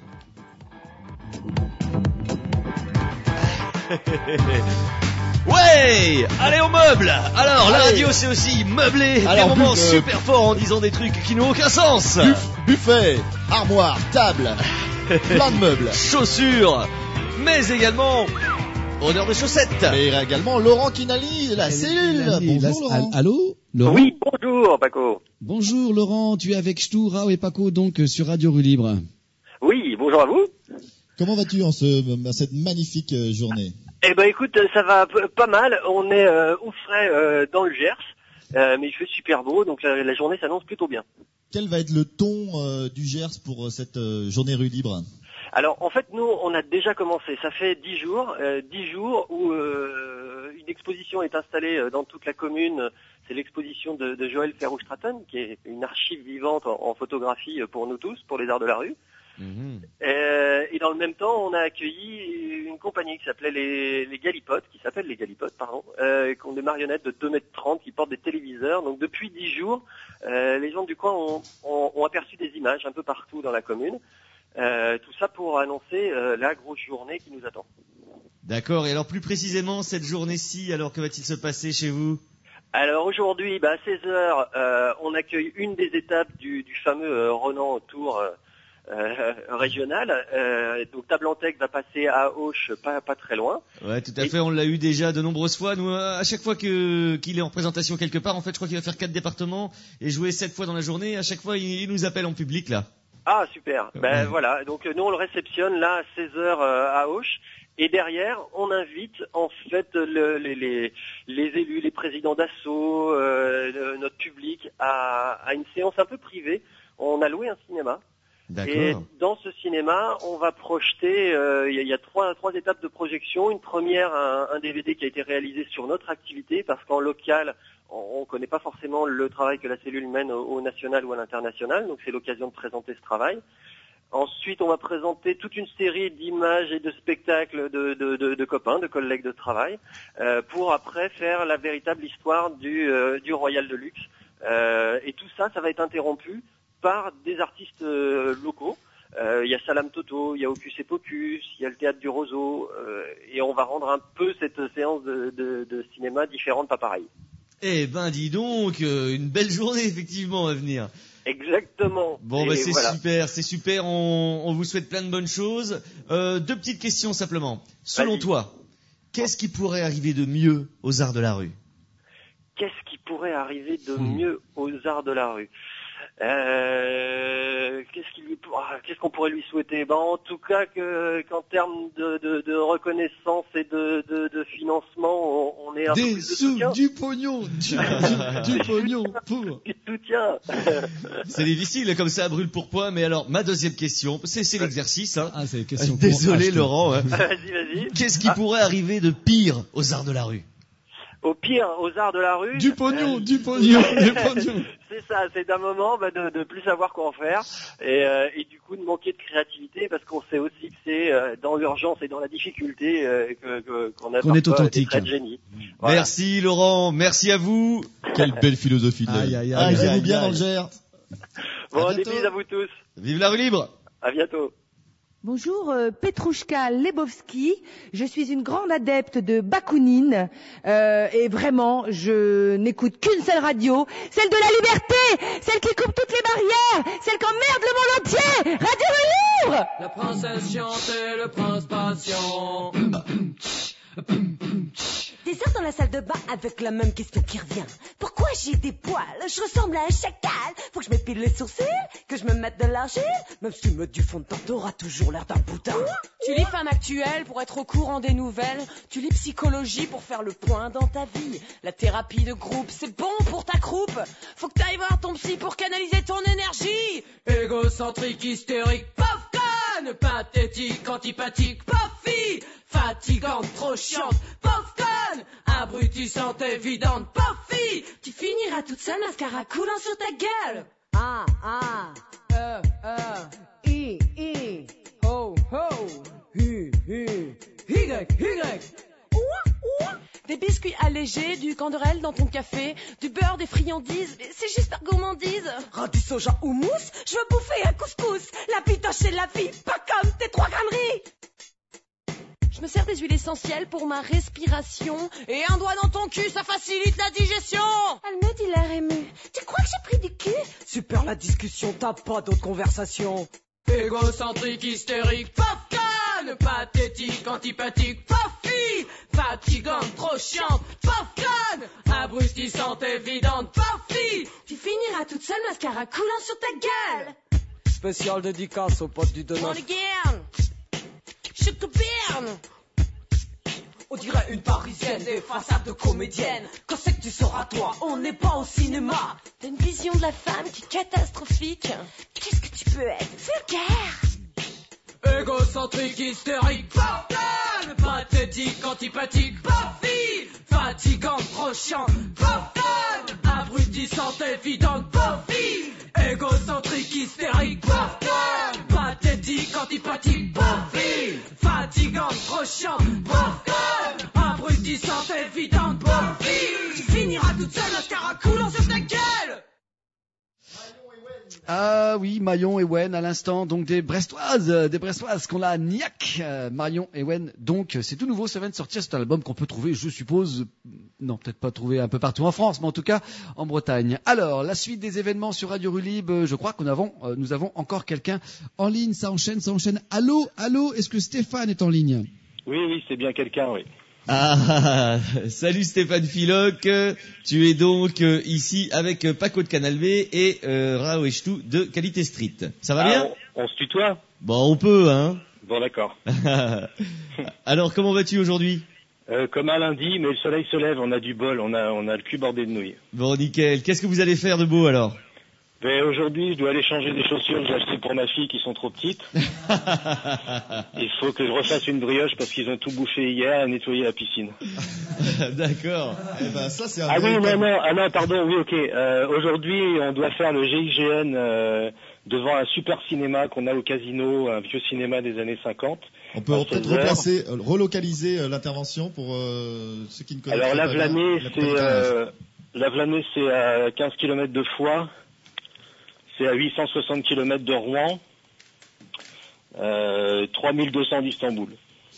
Ouais, allez on meuble. Alors la radio c'est aussi meubler des moments super forts en disant des trucs qui n'ont aucun sens. Buffet, armoire, table, plein de meubles, chaussures, mais également odeur de chaussettes. Et également Laurent Kinali de la cellule. Bonjour Laurent. Allô, Laurent? Oui, bonjour Paco. Bonjour Laurent, tu es avec Ch'tou, Rao et Paco donc sur Radio Rue Libre. Oui, bonjour à vous. Comment vas-tu en cette magnifique journée? Eh ben écoute, ça va pas mal. On est au frais dans le Gers, mais il fait super beau, donc la journée s'annonce plutôt bien. Quel va être le ton du Gers pour cette journée Rue Libre? Alors en fait, nous, on a déjà commencé. Ça fait 10 jours où une exposition est installée dans toute la commune. C'est l'exposition de Joël Ferroux-Stratton, qui est une archive vivante en photographie pour nous tous, pour les arts de la rue. Et dans le même temps, on a accueilli une compagnie qui s'appelait les Galipotes, qui ont des marionnettes de 2,30 m qui portent des téléviseurs. Donc depuis 10 jours, les gens du coin ont aperçu des images un peu partout dans la commune. Tout ça pour annoncer la grosse journée qui nous attend. D'accord, et alors plus précisément cette journée-ci, alors que va-t-il se passer chez vous? Alors aujourd'hui, à 16h, on accueille une des étapes du fameux Renan Tour régional. Donc Tablantec va passer à Auch, pas très loin. Ouais, tout à fait. On l'a eu déjà de nombreuses fois. Nous, à chaque fois qu'il est en présentation quelque part, en fait, je crois qu'il va faire 4 départements et jouer 7 fois dans la journée. À chaque fois, il nous appelle en public là. Ah super. Voilà. Donc nous on le réceptionne là à 16h à Auch. Et derrière, on invite en fait les élus, les présidents d'asso, notre public à une séance un peu privée. On a loué un cinéma. D'accord. Et dans ce cinéma, on va projeter. Il y a trois étapes de projection. Une première, un DVD qui a été réalisé sur notre activité, parce qu'en local, on connaît pas forcément le travail que la cellule mène au national ou à l'international. Donc c'est l'occasion de présenter ce travail. Ensuite, on va présenter toute une série d'images et de spectacles de copains, de collègues de travail, pour après faire la véritable histoire du Royal de Luxe. Et tout ça, ça va être interrompu par des artistes locaux. Il y a Salam Toto, il y a Hocus et Pocus, il y a le Théâtre du Roseau, et on va rendre un peu cette séance de cinéma différente, pas pareille. Eh ben, dis donc, une belle journée effectivement à venir. Exactement. Bon, c'est voilà. C'est super. On vous souhaite plein de bonnes choses. 2 petites questions simplement. Selon toi, qu'est-ce qui pourrait arriver de mieux aux Arts de la Rue? Qu'est-ce qui pourrait arriver de mieux aux Arts de la Rue? Qu'est-ce qu'on pourrait lui souhaiter? En tout cas qu'en termes de reconnaissance et de financement, on est un peu plus de soutien. Du pognon, du pognon pour du soutien. C'est difficile comme ça, brûle pour point. Mais alors, ma deuxième question, c'est l'exercice. Hein. Ah, c'est la question. Désolé, Laurent. Hein. Vas-y. Qu'est-ce qui pourrait arriver de pire aux Arts de la Rue? Au pire, aux Arts de la Rue. Du pognon. C'est ça, c'est d'un moment de plus savoir quoi en faire et du coup de manquer de créativité, parce qu'on sait aussi que c'est dans l'urgence et dans la difficulté qu'on est authentique. Des génie. Voilà. Merci Laurent, merci à vous. Quelle belle philosophie de la vie. Amusez-vous bien dans le Gers. Bon, des bises à vous tous. Vive la rue libre. À bientôt. Bonjour, Petrouchka Lebowski. Je suis une grande adepte de Bakounine et vraiment, je n'écoute qu'une seule radio, celle de la liberté, celle qui coupe toutes les barrières, celle qui emmerde le monde entier. Radio Rue Libre. La princesse chantait, le prince passion. Des heures dans la salle de bain avec la même question qui revient. Pourquoi j'ai des poils? Je ressemble à un chacal. Faut que je m'épile les sourcils, que je me mette de l'argile. Même si tu mets du fond de teint, t'auras toujours l'air d'un boudin. Tu lis Femme Actuelle pour être au courant des nouvelles. Tu lis Psychologie pour faire le point dans ta vie. La thérapie de groupe, c'est bon pour ta croupe. Faut que t'ailles voir ton psy pour canaliser ton énergie. Égocentrique, hystérique, popcorn. Pathétique, antipathique, pofie. Fatigante, trop chiante, pauvre conne. Abrutissante, évidente, pauvre fille. Tu finiras toute seule, mascara coulant sur ta gueule. I, ho, ho, hu, y. Des biscuits allégés, du canderel dans ton café, du beurre, des friandises, c'est juste par gourmandise. Du soja ou mousse, je veux bouffer un couscous. La pitoche c'est la vie, pas comme tes 3 grammeries. Je me sers des huiles essentielles pour ma respiration. Et un doigt dans ton cul, ça facilite la digestion. Elle me dit l'air ému. Tu crois que j'ai pris du cul? Super la discussion, t'as pas d'autre conversation. Égocentrique, hystérique, popcorn. Pathétique, antipathique, fille. Fatigante, trop chiante, popcorn. Abrutissante, évidente, fille. Tu finiras toute seule, mascara coulant sur ta gueule. Spécial dédicace aux potes du Donald. On again. On dirait une parisienne, des façades de comédienne. Quand c'est que tu seras toi? On n'est pas au cinéma. T'as une vision de la femme qui est catastrophique. Qu'est-ce que tu peux être? Vulgaire. Égocentrique, hystérique, popcorn. Pathétique, antipathique, fille. Fatigante, trop chiante, popcorn. Abrutissante, évidente, fille. Égocentrique, hystérique, popcorn. Pathétique, antipathique, fille. Fatigante, trop chiante, popcorn. Abrutissante, évidente, fille. Tu finiras toute seule, mascara coulant sur ta gueule. Ah oui, Marion et Wen à l'instant, donc des Brestoises qu'on a à Niac. Marion et Wen, donc c'est tout nouveau, ça vient de sortir, c'est un album qu'on peut trouver, je suppose, non, peut-être pas trouver un peu partout en France, mais en tout cas en Bretagne. Alors, la suite des événements sur Radio Rue Libre, je crois nous avons encore quelqu'un en ligne. Ça enchaîne. Allô, est-ce que Stéphane est en ligne? Oui, c'est bien quelqu'un, oui. Ah, salut Stéphane Philoc, tu es donc ici avec Paco de Canal B et Rao Echtou de Qualité Street. Ça va bien? On se tutoie? Bon, on peut, hein. Bon, d'accord. Alors, comment vas-tu aujourd'hui? Comme un lundi, mais le soleil se lève, on a du bol, on a le cul bordé de nouilles. Bon, nickel. Qu'est-ce que vous allez faire de beau alors? Ben, aujourd'hui, je dois aller changer des chaussures que j'ai achetées pour ma fille qui sont trop petites. Il faut que je refasse une brioche parce qu'ils ont tout bouffé hier et nettoyé la piscine. D'accord. Eh ben, ça, c'est un non, pardon, oui, ok. Aujourd'hui, on doit faire le GIGN devant un super cinéma qu'on a au Casino, un vieux cinéma des années 50. On peut peut-être relocaliser l'intervention pour ceux qui ne connaissent pas. Alors, Lavelanet, c'est à 15 km de Foix. C'est à 860 km de Rouen, 3200 d'Istanbul.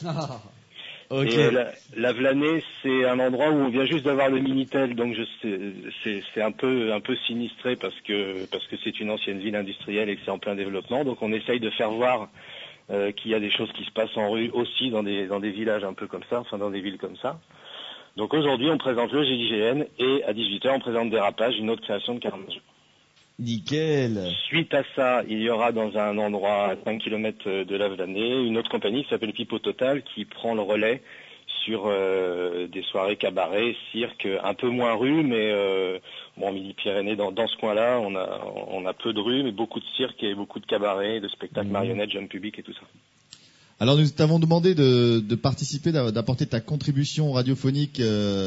Okay. Et Lavelanet, c'est un endroit où on vient juste d'avoir le Minitel, donc c'est un peu sinistré parce que c'est une ancienne ville industrielle et que c'est en plein développement. Donc on essaye de faire voir qu'il y a des choses qui se passent en rue aussi dans des villages un peu comme ça, enfin dans des villes comme ça. Donc aujourd'hui, on présente le GIGN et à 18h, on présente Dérapage, une autre création de Karamazov. Nickel. Suite à ça, il y aura dans un endroit à 5 km de Lavelanet une autre compagnie qui s'appelle Pipo Total qui prend le relais sur des soirées cabaret, cirque, un peu moins rue, mais Midi-Pyrénées, dans ce coin-là, on a peu de rue, mais beaucoup de cirque et beaucoup de cabaret, de spectacles marionnettes, jeunes publics et tout ça. Alors nous t'avons demandé de participer, d'apporter ta contribution radiophonique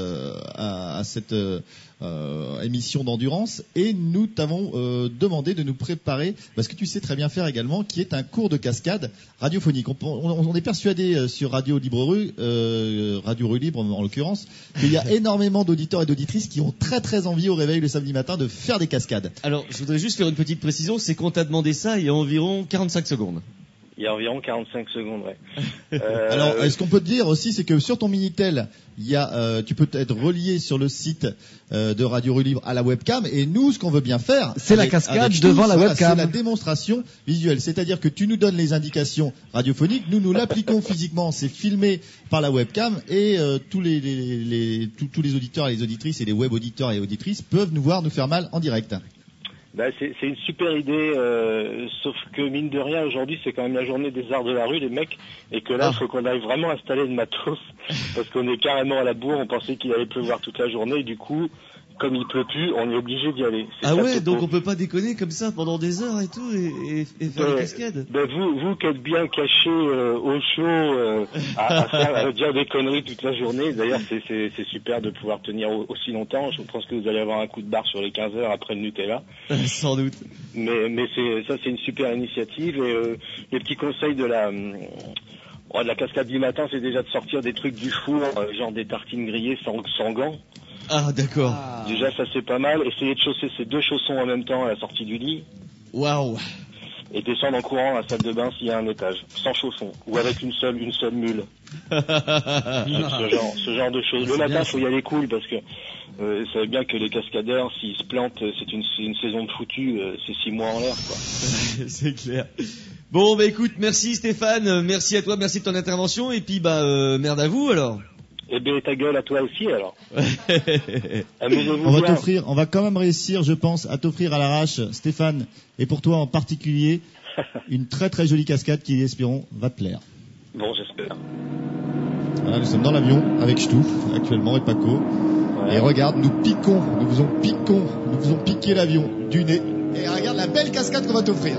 à cette émission d'endurance, et nous t'avons demandé de nous préparer, parce que tu sais très bien faire également, qui est un cours de cascade radiophonique. On est persuadé sur Radio Libre Rue, Radio Rue Libre en l'occurrence, qu'il y a énormément d'auditeurs et d'auditrices qui ont très très envie au réveil le samedi matin de faire des cascades. Alors je voudrais juste faire une petite précision, c'est qu'on t'a demandé ça il y a environ 45 secondes. Il y a environ 45 secondes, ouais. Alors, ce qu'on peut te dire aussi, c'est que sur ton Minitel, tu peux être relié sur le site de Radio Rue Libre à la webcam. Et nous, ce qu'on veut bien faire, c'est la cascade devant la webcam. C'est la démonstration visuelle. C'est-à-dire que tu nous donnes les indications radiophoniques, nous l'appliquons physiquement. C'est filmé par la webcam et tous les auditeurs et les auditrices et les web auditeurs et auditrices peuvent nous voir nous faire mal en direct. C'est une super idée, sauf que mine de rien, aujourd'hui c'est quand même la journée des arts de la rue, les mecs, et que là il faut qu'on aille vraiment installer le matos, parce qu'on est carrément à la bourre, on pensait qu'il allait pleuvoir toute la journée, et du coup, comme il pleut plus, on est obligé d'y aller. Ah ouais, donc on peut pas déconner comme ça pendant des heures et tout, et faire des cascades. Vous qui êtes bien cachés au chaud, à dire des conneries toute la journée, d'ailleurs c'est super de pouvoir tenir aussi longtemps, je pense que vous allez avoir un coup de barre sur les 15 heures après le Nutella. Sans doute. Mais c'est une super initiative, et les petits conseils de la cascade du matin, c'est déjà de sortir des trucs du four, genre des tartines grillées sans gants. Ah, d'accord. Déjà, ça c'est pas mal. Essayez de chausser ces deux chaussons en même temps à la sortie du lit. Waouh. Et descendre en courant à la salle de bain s'il y a un étage, sans chaussons, ou avec une seule mule. ce genre de choses. Le matin, faut y aller cool, parce que vous savez bien que les cascadeurs, s'ils se plantent, c'est une saison de foutu, c'est 6 mois en l'air, quoi. C'est clair. Bon, bah écoute, merci Stéphane, merci à toi, merci de ton intervention, et puis merde à vous alors. Eh bien, ta gueule à toi aussi, alors. Amusez-vous On va bien. on va quand même réussir, je pense, à t'offrir à l'arrache, Stéphane, et pour toi en particulier, une très très jolie cascade qui, espérons, va te plaire. Bon, j'espère. Voilà, nous sommes dans l'avion avec Stouff, actuellement, et Paco. Ouais. Et regarde, nous faisons piquer l'avion du nez. Et regarde la belle cascade qu'on va t'offrir.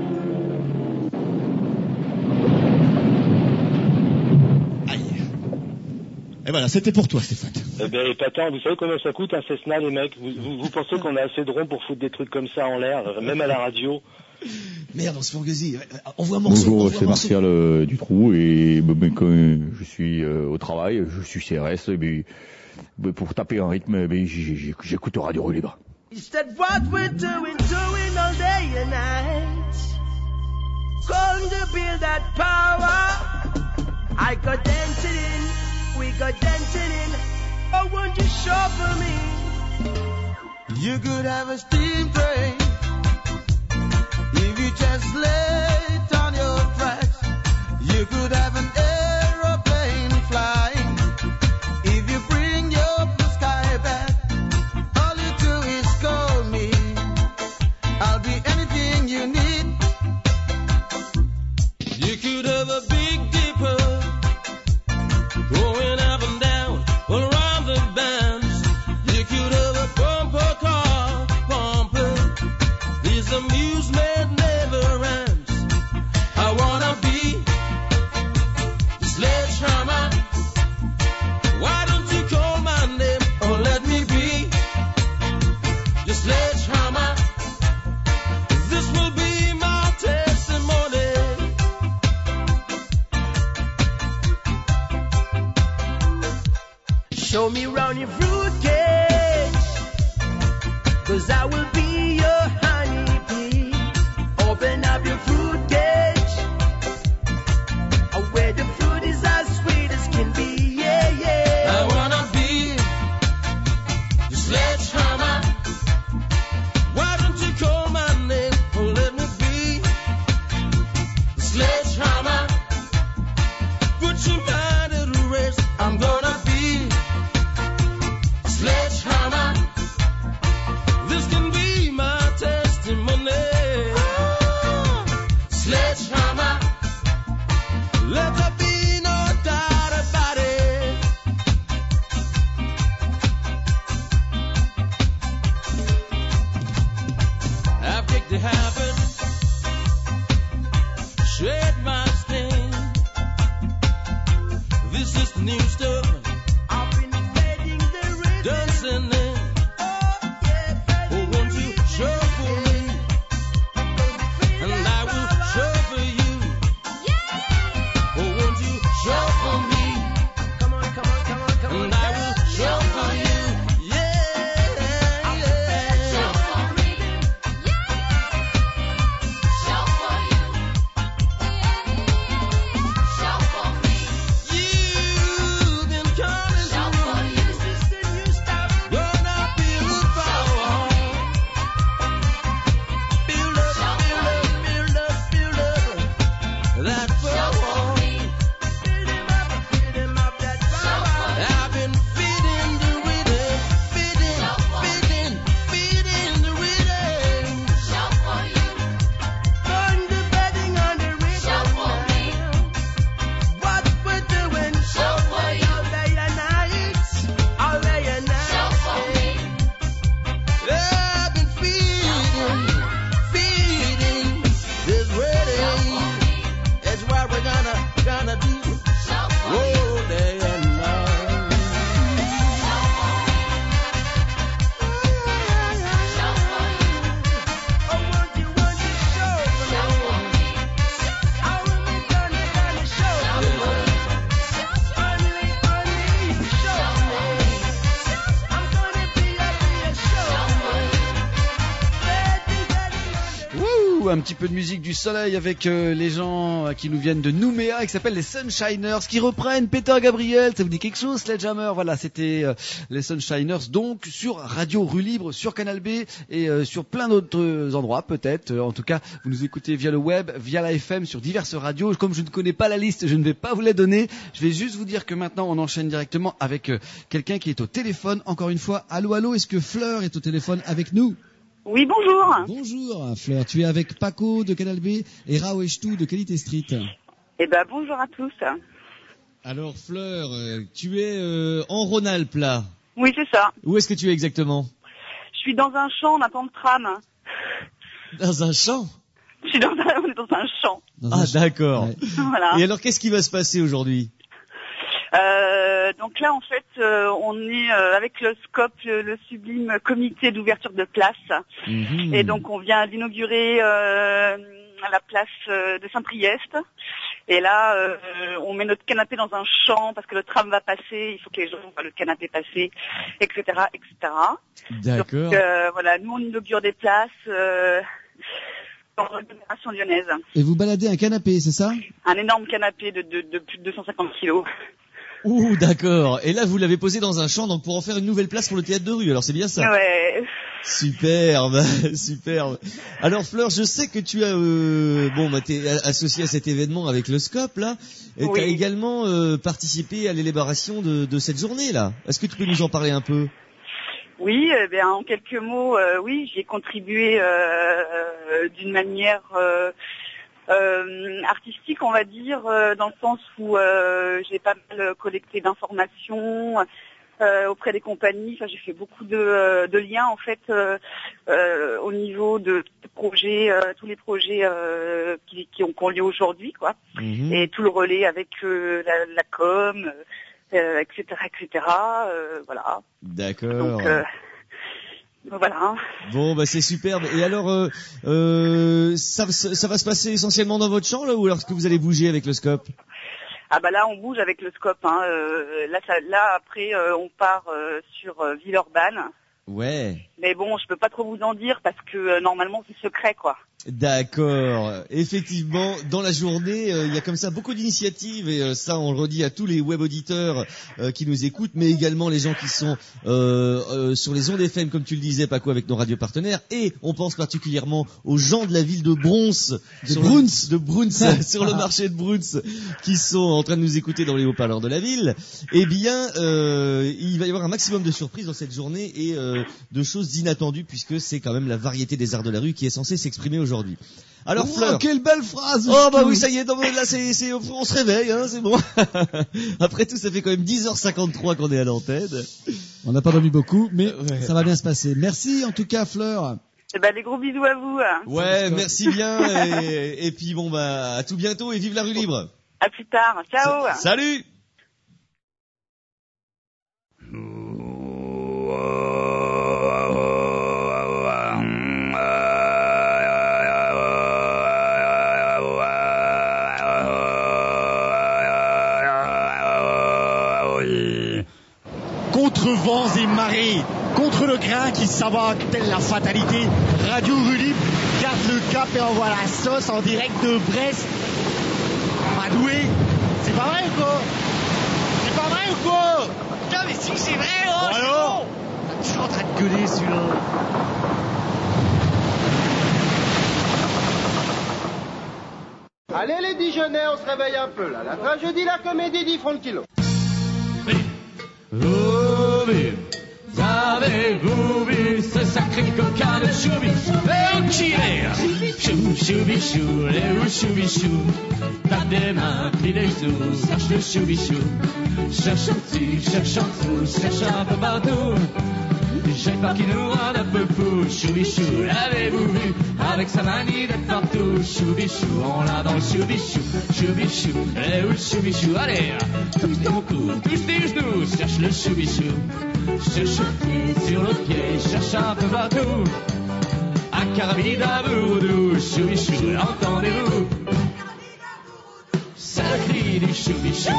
Et voilà, c'était pour toi, Stéphane. Eh bien, épatant. Vous savez combien ça coûte un Cessna, les mecs? Vous pensez qu'on a assez de ronds pour foutre des trucs comme ça en l'air, même à la radio? Merde, on se fait engueuler. Envoie un morceau. Bonjour, c'est Martial Dutroux, et quand je suis au travail, je suis CRS, et pour taper un rythme, j'écoute Radio Rue Libre. Is that what we're doing all day and night? Going to build that power. I got dancing in, we got dancing in. Oh, won't you chauffeur me? You could have a steam train if you just lay it on your tracks. You could have an aeroplane flying if you bring your blue sky back. All you do is call me. I'll be anything you need. You could have a Big Dipper going up and down all around the bands. You could have a bumper car bumper. This amusement never ends. I wanna be the sledgehammer. Why don't you call my name or let me be the sledgehammer? This will be my testimony. Show me round your fruit cage, 'cause I will be your honeybee. Open up your fruit cage, where the fruit is as sweet as can be. Yeah, yeah. I wanna be the sledgehammer. Why don't you call my name or let me be the sledgehammer? Put your mind at rest. I'm gonna be the sledgehammer. This can be my testimony. Sledgehammer. Let there be no doubt about it. I've kicked the habit, shed my stain. This is the new stuff. I've been waiting the rhythm, dancing in. Oh, won't you shuffle me? And I will shuffle you. Oh, won't you shuffle me? Come on, come on, come on, come on. And I will shuffle you. Yeah, yeah. Shuffle me. Shuffle you. Shuffle me. You've been coming shuffle you. This is the new stuff. Gonna build a power. Build up, build up, build up, build up. That power. Build him up, that power. I've been feeding the rhythm, feeding the rhythm. Shuffle you. Going to bedding on the rhythm. Shuffle me. What we're doing. Shuffle you. All day and night. All day and night. Shuffle me. I've been feeding this rhythm. That's what we're gonna do. All day and night. Oh, won't you show me? How am I gonna show me? Only you show me. I'm gonna be a show me. Wouh, un petit peu de musique du soleil avec les gens qui nous viennent de Nouméa et qui s'appellent les Sunshiners, qui reprennent Peter Gabriel. Ça vous dit quelque chose, Sledgehammer? Voilà, c'était les Sunshiners, donc sur Radio Rue Libre, sur Canal B et sur plein d'autres endroits peut-être. En tout cas, vous nous écoutez via le web, via la FM, sur diverses radios. Comme je ne connais pas la liste, je ne vais pas vous la donner. Je vais juste vous dire que maintenant, on enchaîne directement avec quelqu'un qui est au téléphone. Encore une fois, allô, allô, est-ce que Fleur est au téléphone avec nous? Oui, bonjour. Bonjour Fleur, tu es avec Paco de Canal B et Rao Echtou de Qualité Street. Eh ben, bonjour à tous. Alors Fleur, tu es en Rhône-Alpes là. Oui, c'est ça. Où est-ce que tu es exactement? Je suis dans un champ, on attend le tram. Dans un champ? On est dans un champ. Ah d'accord. Ouais. Voilà. Et alors qu'est-ce qui va se passer aujourd'hui? Donc là, en fait, on est avec le SCOP, le sublime comité d'ouverture de place. Mmh. Et donc, on vient d'inaugurer la place de Saint-Priest. Et là, on met notre canapé dans un champ parce que le tram va passer, il faut que les gens voient le canapé passer, etc., etc. D'accord. Donc, voilà, nous, on inaugure des places dans l'agglomération lyonnaise. Et vous baladez un canapé, c'est ça? Un énorme canapé de plus de 250 kilos. Ouh, d'accord. Et là, vous l'avez posé dans un champ, donc pour en faire une nouvelle place pour le théâtre de rue. Alors, c'est bien ça. Ouais. Superbe, superbe. Alors, Fleur, je sais que tu as, t'es associée à cet événement avec le Scope, là. Et Oui. t'as également participé à l'élaboration de cette journée, là. Est-ce que tu peux nous en parler un peu? Oui, en quelques mots, oui, j'ai contribué d'une manière artistique, on va dire, dans le sens où j'ai pas mal collecté d'informations auprès des compagnies. Enfin, j'ai fait beaucoup de liens en fait au niveau de projets, tous les projets qui ont lieu aujourd'hui, quoi. Mhm. Et tout le relais avec la com. Etc. Voilà. D'accord. Donc voilà. Bon, bah c'est superbe. Et alors, ça va se passer essentiellement dans votre champ, là, ou alors est-ce que vous allez bouger avec le Scope? Ah bah là on bouge avec le Scope. Hein. Là après on part sur Villeurbanne. Ouais. Mais bon, je peux pas trop vous en dire parce que normalement c'est secret, quoi. D'accord. Effectivement, dans la journée, il y a comme ça beaucoup d'initiatives et ça, on le redit à tous les web auditeurs qui nous écoutent, mais également les gens qui sont sur les ondes FM, comme tu le disais, Paco, avec nos radios partenaires. Et on pense particulièrement aux gens de la ville de Bruns, sur le marché de Bruns, qui sont en train de nous écouter dans les haut-parleurs de la ville. Eh bien, il va y avoir un maximum de surprises dans cette journée et de choses inattendues, puisque c'est quand même la variété des arts de la rue qui est censée s'exprimer aujourd'hui. Alors Fleur, quelle belle phrase. Oh bah oui, ça y est, non, mais là on se réveille, hein, c'est bon. Après tout, ça fait quand même 10h53 qu'on est à l'antenne. On n'a pas dormi beaucoup, mais ça va bien se passer. Merci en tout cas, Fleur. Eh ben des gros bisous à vous. Ouais, merci bien et puis bon bah à tout bientôt et vive la rue libre. À plus tard. Ciao. Salut. Contre vents et marées, contre le grain qui s'abat telle la fatalité, Radio Rue Libre garde le cap et envoie la sauce en direct de Brest. Madoué, c'est pas vrai ou quoi? C'est pas vrai ou quoi? Putain mais si c'est vrai, oh, bon, alors je suis en train de gueuler celui-là. Allez les Dijonais, on se réveille un peu là. La tragédie, la comédie, 10 francs le kilo. Avez-vous vu ce sacré coquin de Choubichou? Et qui est Choubichou, les ou Choubichou. Tape des mains, plie les sous, cherche le Choubichou. Cherche un dessus, cherche en dessous, cherche un peu partout. J'ai peur qu'il nous rende un peu fou. Choubichou, l'avez-vous vu? Avec sa manie d'être partout. Choubichou, on l'a dans le Choubichou. Choubichou, les ou Choubichou. Allez, touche ton cou, touche tes genoux, cherche le Choubichou. Cherche le pied sur le pied, cherche un peu partout. À Carabida Bourdou, Choubichou, entendez-vous? C'est le cri du Choubichou.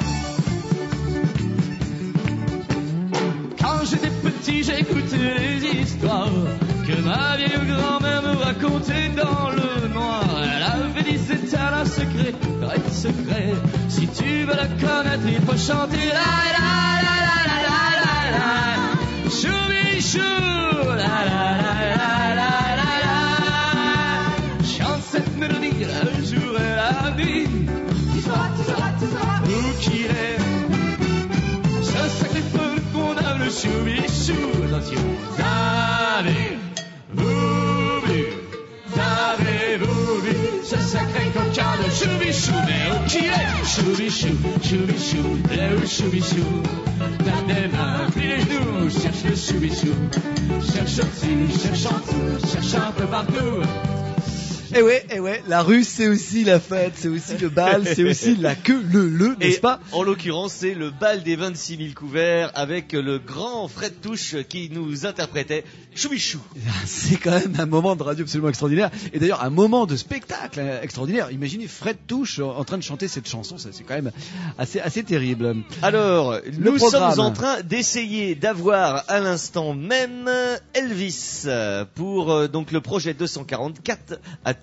Quand j'étais petit, j'écoutais les histoires que ma vieille grand-mère me racontait dans le noir. Elle avait dit c'était un secret, très secret. Si tu veux la connaître, il faut chanter la la la la la la la la. Choubichou, la la la la la la la. Chante cette mélodie le jour et la nuit. Tu sauras où qu'il est. Ce sacré feu condamne le Choubichou. Attention. Avez-vous vu ce sacré coquin de Choubichou? Mais où qu'il est? Choubichou, Choubichou, les où Choubichou. Tape des mains, plie les genoux, cherche le Choubichou. Cherche au-dessus, cherche en dessous, cherche un peu partout. Eh ouais, la rue c'est aussi la fête, c'est aussi le bal, c'est aussi la queue, n'est-ce pas? En l'occurrence, c'est le bal des 26 000 couverts avec le grand Fred Touche qui nous interprétait Choubichou. C'est quand même un moment de radio absolument extraordinaire et d'ailleurs un moment de spectacle extraordinaire. Imaginez Fred Touche en train de chanter cette chanson, ça c'est quand même assez terrible. Alors, nous programme. sommes en train d'essayer d'avoir à l'instant même Elvis pour donc le projet 244 à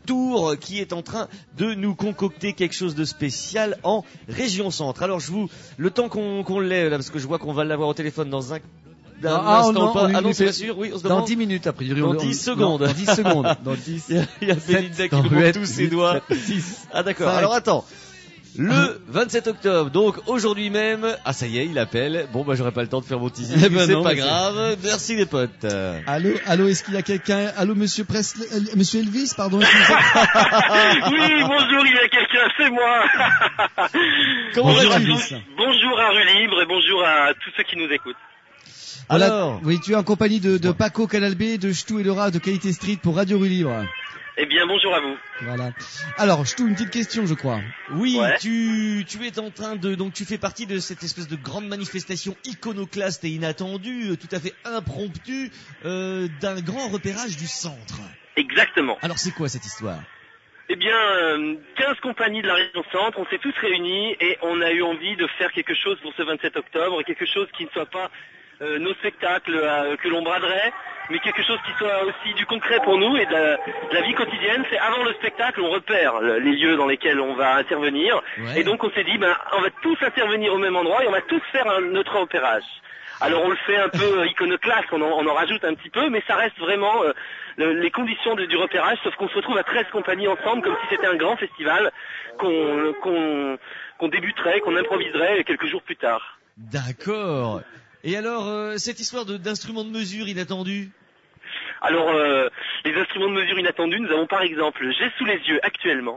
Tours qui est en train de nous concocter quelque chose de spécial en région centre. Alors le temps qu'on l'ait là, parce que je vois qu'on va l'avoir au téléphone dans un instant ou pas. Ah non, c'est pas sûr. Oui, on se demande. Dans 10 minutes, a priori. Dans 10 secondes. Dans 10 secondes. Dans 10. Il y a Belinda qui nous montre tous ses doigts. 6. Ah d'accord. Alors attends. Le 27 octobre, donc aujourd'hui même. Ah ça y est, il appelle. Bon bah j'aurai pas le temps de faire mon teasing. C'est pas grave. Merci les potes. Allô, est-ce qu'il y a quelqu'un? Allô, monsieur Presley, monsieur Elvis, pardon. Oui, bonjour, il y a quelqu'un, c'est moi. Bonjour Elvis. Bonjour à Rue Libre et bonjour à tous ceux qui nous écoutent. Alors, oui, tu es en compagnie de Paco Canal B, de Ch'tou et Laura de Qualité Street pour Radio Rue Libre. Eh bien, bonjour à vous. Voilà. Alors, Ch'tou, une petite question, je crois. Oui, ouais. tu es en train donc tu fais partie de cette espèce de grande manifestation iconoclaste et inattendue, tout à fait impromptue, d'un grand repérage du centre. Exactement. Alors, c'est quoi cette histoire? Eh bien, 15 compagnies de la région centre, on s'est tous réunis et on a eu envie de faire quelque chose pour ce 27 octobre, quelque chose qui ne soit pas nos spectacles que l'on braderait, mais quelque chose qui soit aussi du concret pour nous et de la vie quotidienne. C'est avant le spectacle, on repère les lieux dans lesquels on va intervenir. Ouais. Et donc on s'est dit, on va tous intervenir au même endroit et on va tous faire notre repérage. Alors on le fait un peu iconoclaste, on en rajoute un petit peu, mais ça reste vraiment les conditions du repérage, sauf qu'on se retrouve à 13 compagnies ensemble, comme si c'était un grand festival qu'on débuterait, qu'on improviserait quelques jours plus tard. D'accord. Et alors, cette histoire d'instruments de mesure inattendus? Alors, les instruments de mesure inattendus, nous avons par exemple, j'ai sous les yeux actuellement,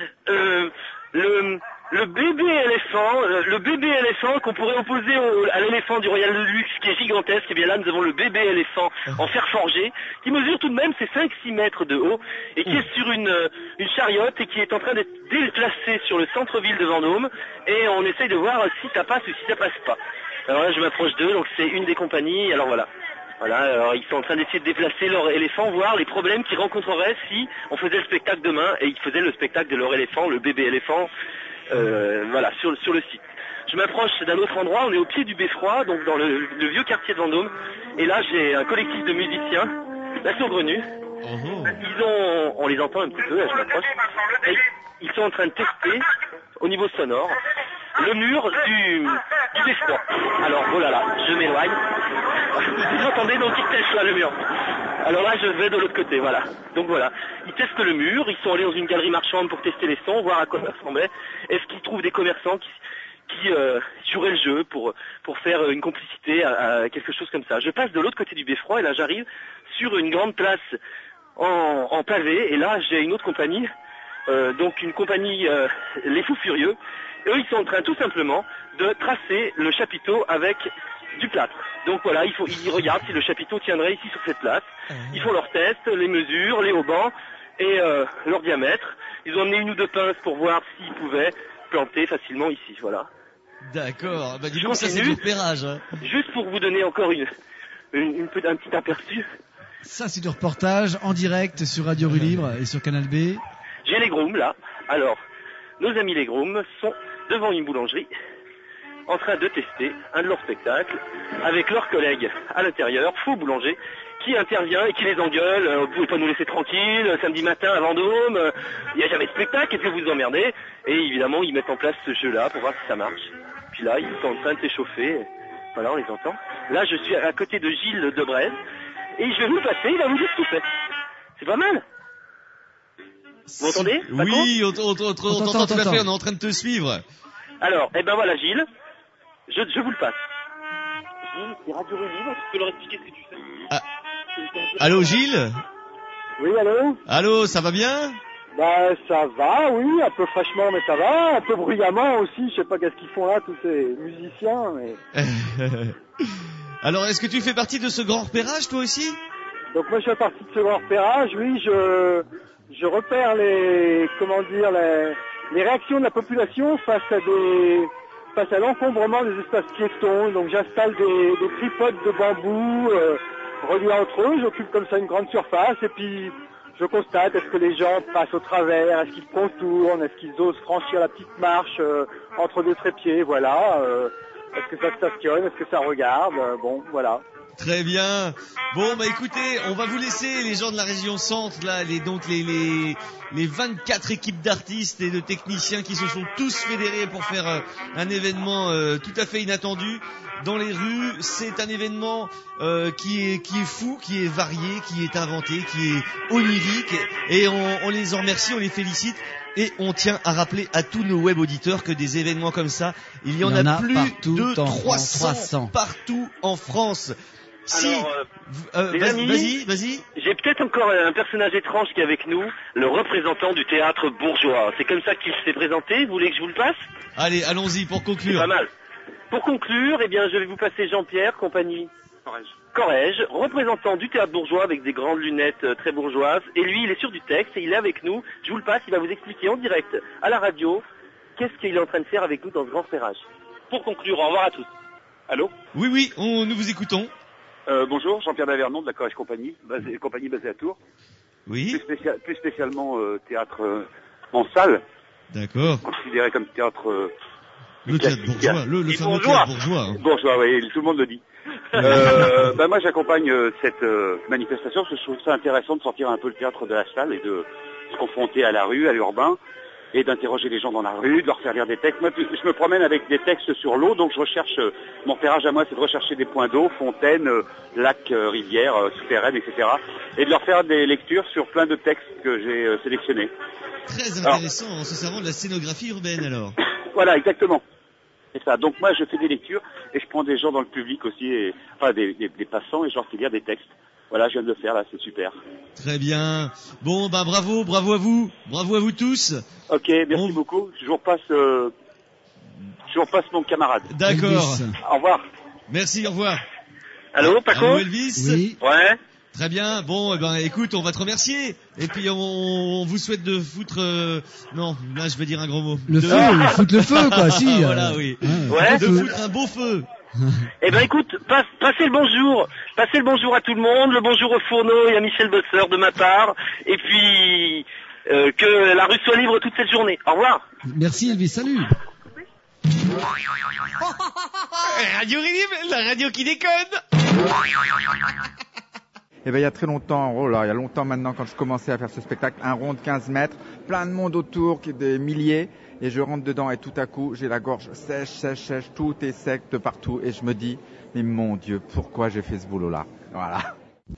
le bébé éléphant qu'on pourrait opposer à l'éléphant du Royal Deluxe qui est gigantesque. Et bien là, nous avons le bébé éléphant en fer forgé qui mesure tout de même ses 5-6 mètres de haut et qui est sur une chariote et qui est en train d'être déplacé sur le centre-ville de Vendôme. Et on essaye de voir si ça passe ou si ça passe pas. Alors là, je m'approche d'eux, donc c'est une des compagnies. Alors voilà. Alors ils sont en train d'essayer de déplacer leur éléphant, voir les problèmes qu'ils rencontreraient si on faisait le spectacle demain et ils faisaient le spectacle de leur éléphant, le bébé éléphant, voilà, sur le site. Je m'approche d'un autre endroit, on est au pied du Beffroi, donc dans le vieux quartier de Vendôme. Et là, j'ai un collectif de musiciens, la Sourgrenue. On les entend un petit peu, là, je m'approche. Et ils sont en train de tester, au niveau sonore, le mur du Beffroi. Alors, oh là là, je m'éloigne. Vous entendez, donc ils testent là le mur. Alors là, je vais de l'autre côté, voilà. Donc voilà, ils testent le mur, ils sont allés dans une galerie marchande pour tester les sons, voir à quoi ça ressemblait. Est-ce qu'ils trouvent des commerçants qui joueraient le jeu pour faire une complicité à quelque chose comme ça. Je passe de l'autre côté du Beffroi et là, j'arrive sur une grande place en pavé et là, j'ai une autre compagnie, donc une compagnie, les Fous Furieux. Eux, ils sont en train tout simplement de tracer le chapiteau avec du plâtre. Donc voilà, ils regardent si le chapiteau tiendrait ici sur cette place. Ils font leurs tests, les mesures, les haubans et leur diamètre. Ils ont amené une ou deux pinces pour voir s'ils pouvaient planter facilement ici, voilà. D'accord, bah dis donc ça c'est du repérage. Hein. Juste pour vous donner encore un petit aperçu. Ça c'est du reportage en direct sur Radio Rue Libre et sur Canal B. J'ai les Grooms là. Alors, nos amis les Grooms sont devant une boulangerie en train de tester un de leurs spectacles avec leurs collègues à l'intérieur, faux boulanger, qui intervient et qui les engueule. Vous pouvez pas nous laisser tranquilles, samedi matin à Vendôme, il n'y a jamais de spectacle, est-ce que vous vous emmerdez? Et évidemment, ils mettent en place ce jeu-là pour voir si ça marche. Puis là, ils sont en train de s'échauffer. Voilà, on les entend. Là, je suis à côté de Gilles de Braise et je vais vous le passer, il va vous dire ce qu'il fait. C'est pas mal. Vous m'entendez? Oui, on t'entend tout à fait, on est en train de te suivre. Alors, eh ben voilà Gilles, je vous le passe. Gilles, c'est Radio Rue Libre, tu peux leur expliquer ce que tu fais. Allô Gilles? Oui, allô? Allô, ça va bien? Bah ça va, oui, un peu fraîchement mais ça va, un peu bruyamment aussi, je sais pas qu'est-ce qu'ils font là tous ces musiciens. Mais... Alors est-ce que tu fais partie de ce grand repérage toi aussi? Donc moi je fais partie de ce grand repérage, oui, je repère les réactions de la population face à l'encombrement des espaces piétons. Donc j'installe des tripodes de bambou reliés entre eux, j'occupe comme ça une grande surface et puis je constate est-ce que les gens passent au travers, est-ce qu'ils contournent, est-ce qu'ils osent franchir la petite marche entre deux trépieds, voilà. Est-ce que ça stationne, est-ce que ça regarde, bon voilà. Très bien. Bon, bah écoutez, on va vous laisser, les gens de la région centre, là, les 24 équipes d'artistes et de techniciens qui se sont tous fédérés pour faire un événement tout à fait inattendu dans les rues. C'est un événement qui est fou, qui est varié, qui est inventé, qui est onirique, et on les en remercie, on les félicite. Et on tient à rappeler à tous nos web auditeurs que des événements comme ça, il y en a plus de 300 partout en France. Vas-y. J'ai peut-être encore un personnage étrange qui est avec nous, le représentant du théâtre bourgeois. C'est comme ça qu'il s'est présenté. Vous voulez que je vous le passe? Allez, allons-y pour conclure. C'est pas mal. Pour conclure, eh bien, je vais vous passer Jean-Pierre, compagnie Corrège, représentant du théâtre bourgeois avec des grandes lunettes très bourgeoises. Et lui, il est sur du texte et il est avec nous. Je vous le passe, il va vous expliquer en direct à la radio qu'est-ce qu'il est en train de faire avec nous dans ce grand repérage. Pour conclure, au revoir à tous. Allô? Oui, nous vous écoutons. Bonjour, Jean-Pierre Davernon de la Corrège Compagnie basée à Tours. Oui. Plus spécialement théâtre en salle. D'accord. Considéré comme théâtre... le théâtre bourgeois, le fameux théâtre bourgeois. Hein. Bourgeois, oui, tout le monde le dit. Moi j'accompagne cette manifestation parce que je trouve ça intéressant de sortir un peu le théâtre de la salle et de se confronter à la rue, à l'urbain, et d'interroger les gens dans la rue, de leur faire lire des textes. Moi, je me promène avec des textes sur l'eau, donc je recherche, mon repérage à moi, c'est de rechercher des points d'eau, fontaines, lacs, rivières, souterraines, etc. Et de leur faire des lectures sur plein de textes que j'ai sélectionnés. Très intéressant, en se servant de la scénographie urbaine alors. Voilà, exactement. C'est ça. Donc moi, je fais des lectures et je prends des gens dans le public aussi, des passants, et je leur fais lire des textes. Voilà, je viens de le faire là, c'est super. Très bien. Bon, bah bravo à vous tous. Ok, merci beaucoup. Je vous repasse mon camarade. D'accord. Elvis. Au revoir. Merci, au revoir. Allô, Paco? Allô, Elvis? Oui. Ouais. Très bien. Bon, écoute, on va te remercier. Et puis on vous souhaite de foutre. Non, là je vais dire un gros mot. Foutre le feu, quoi. Si. Voilà, oui. Ouais. De foutre un beau feu. Eh ben écoute, passez le bonjour à tout le monde, le bonjour au fourneau et à Michel Bosseur de ma part, et puis que la rue soit libre toute cette journée. Au revoir. Merci Elvis, salut. Radio Rélib, la radio qui déconne. Eh ben, il y a très longtemps, il y a longtemps maintenant, quand je commençais à faire ce spectacle, un rond de 15 mètres, plein de monde autour, des milliers, et je rentre dedans et tout à coup, j'ai la gorge sèche, tout est sec de partout, et je me dis, mais mon Dieu, pourquoi j'ai fait ce boulot-là? Voilà.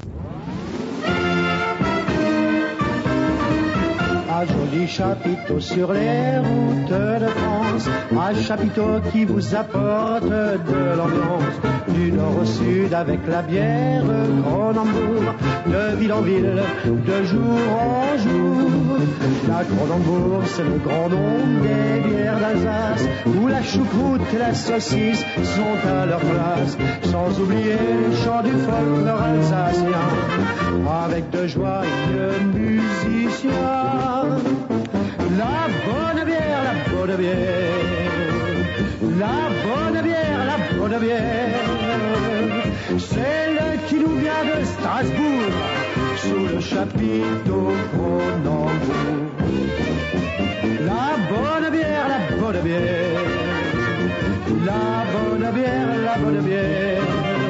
Un joli chapiteau sur les routes de France, un chapiteau qui vous apporte de l'ambiance, du nord au sud avec la bière Cronenbourg, de ville en ville, de jour en jour. La Cronenbourg, c'est le grand nom des bières d'Alsace, où la choucroute et la saucisse sont à leur place, sans oublier le chant du folklore alsacien, avec de joyeux musiciens. La bonne bière, la bonne bière, la bonne bière, la bonne bière, celle qui nous vient de Strasbourg, sous le chapiteau Cronenbourg. La bonne bière, la bonne bière, la bonne bière, la bonne bière,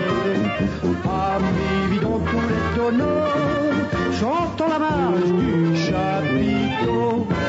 amis, vidons tous les tonneaux, chantons la marche du chapiteau.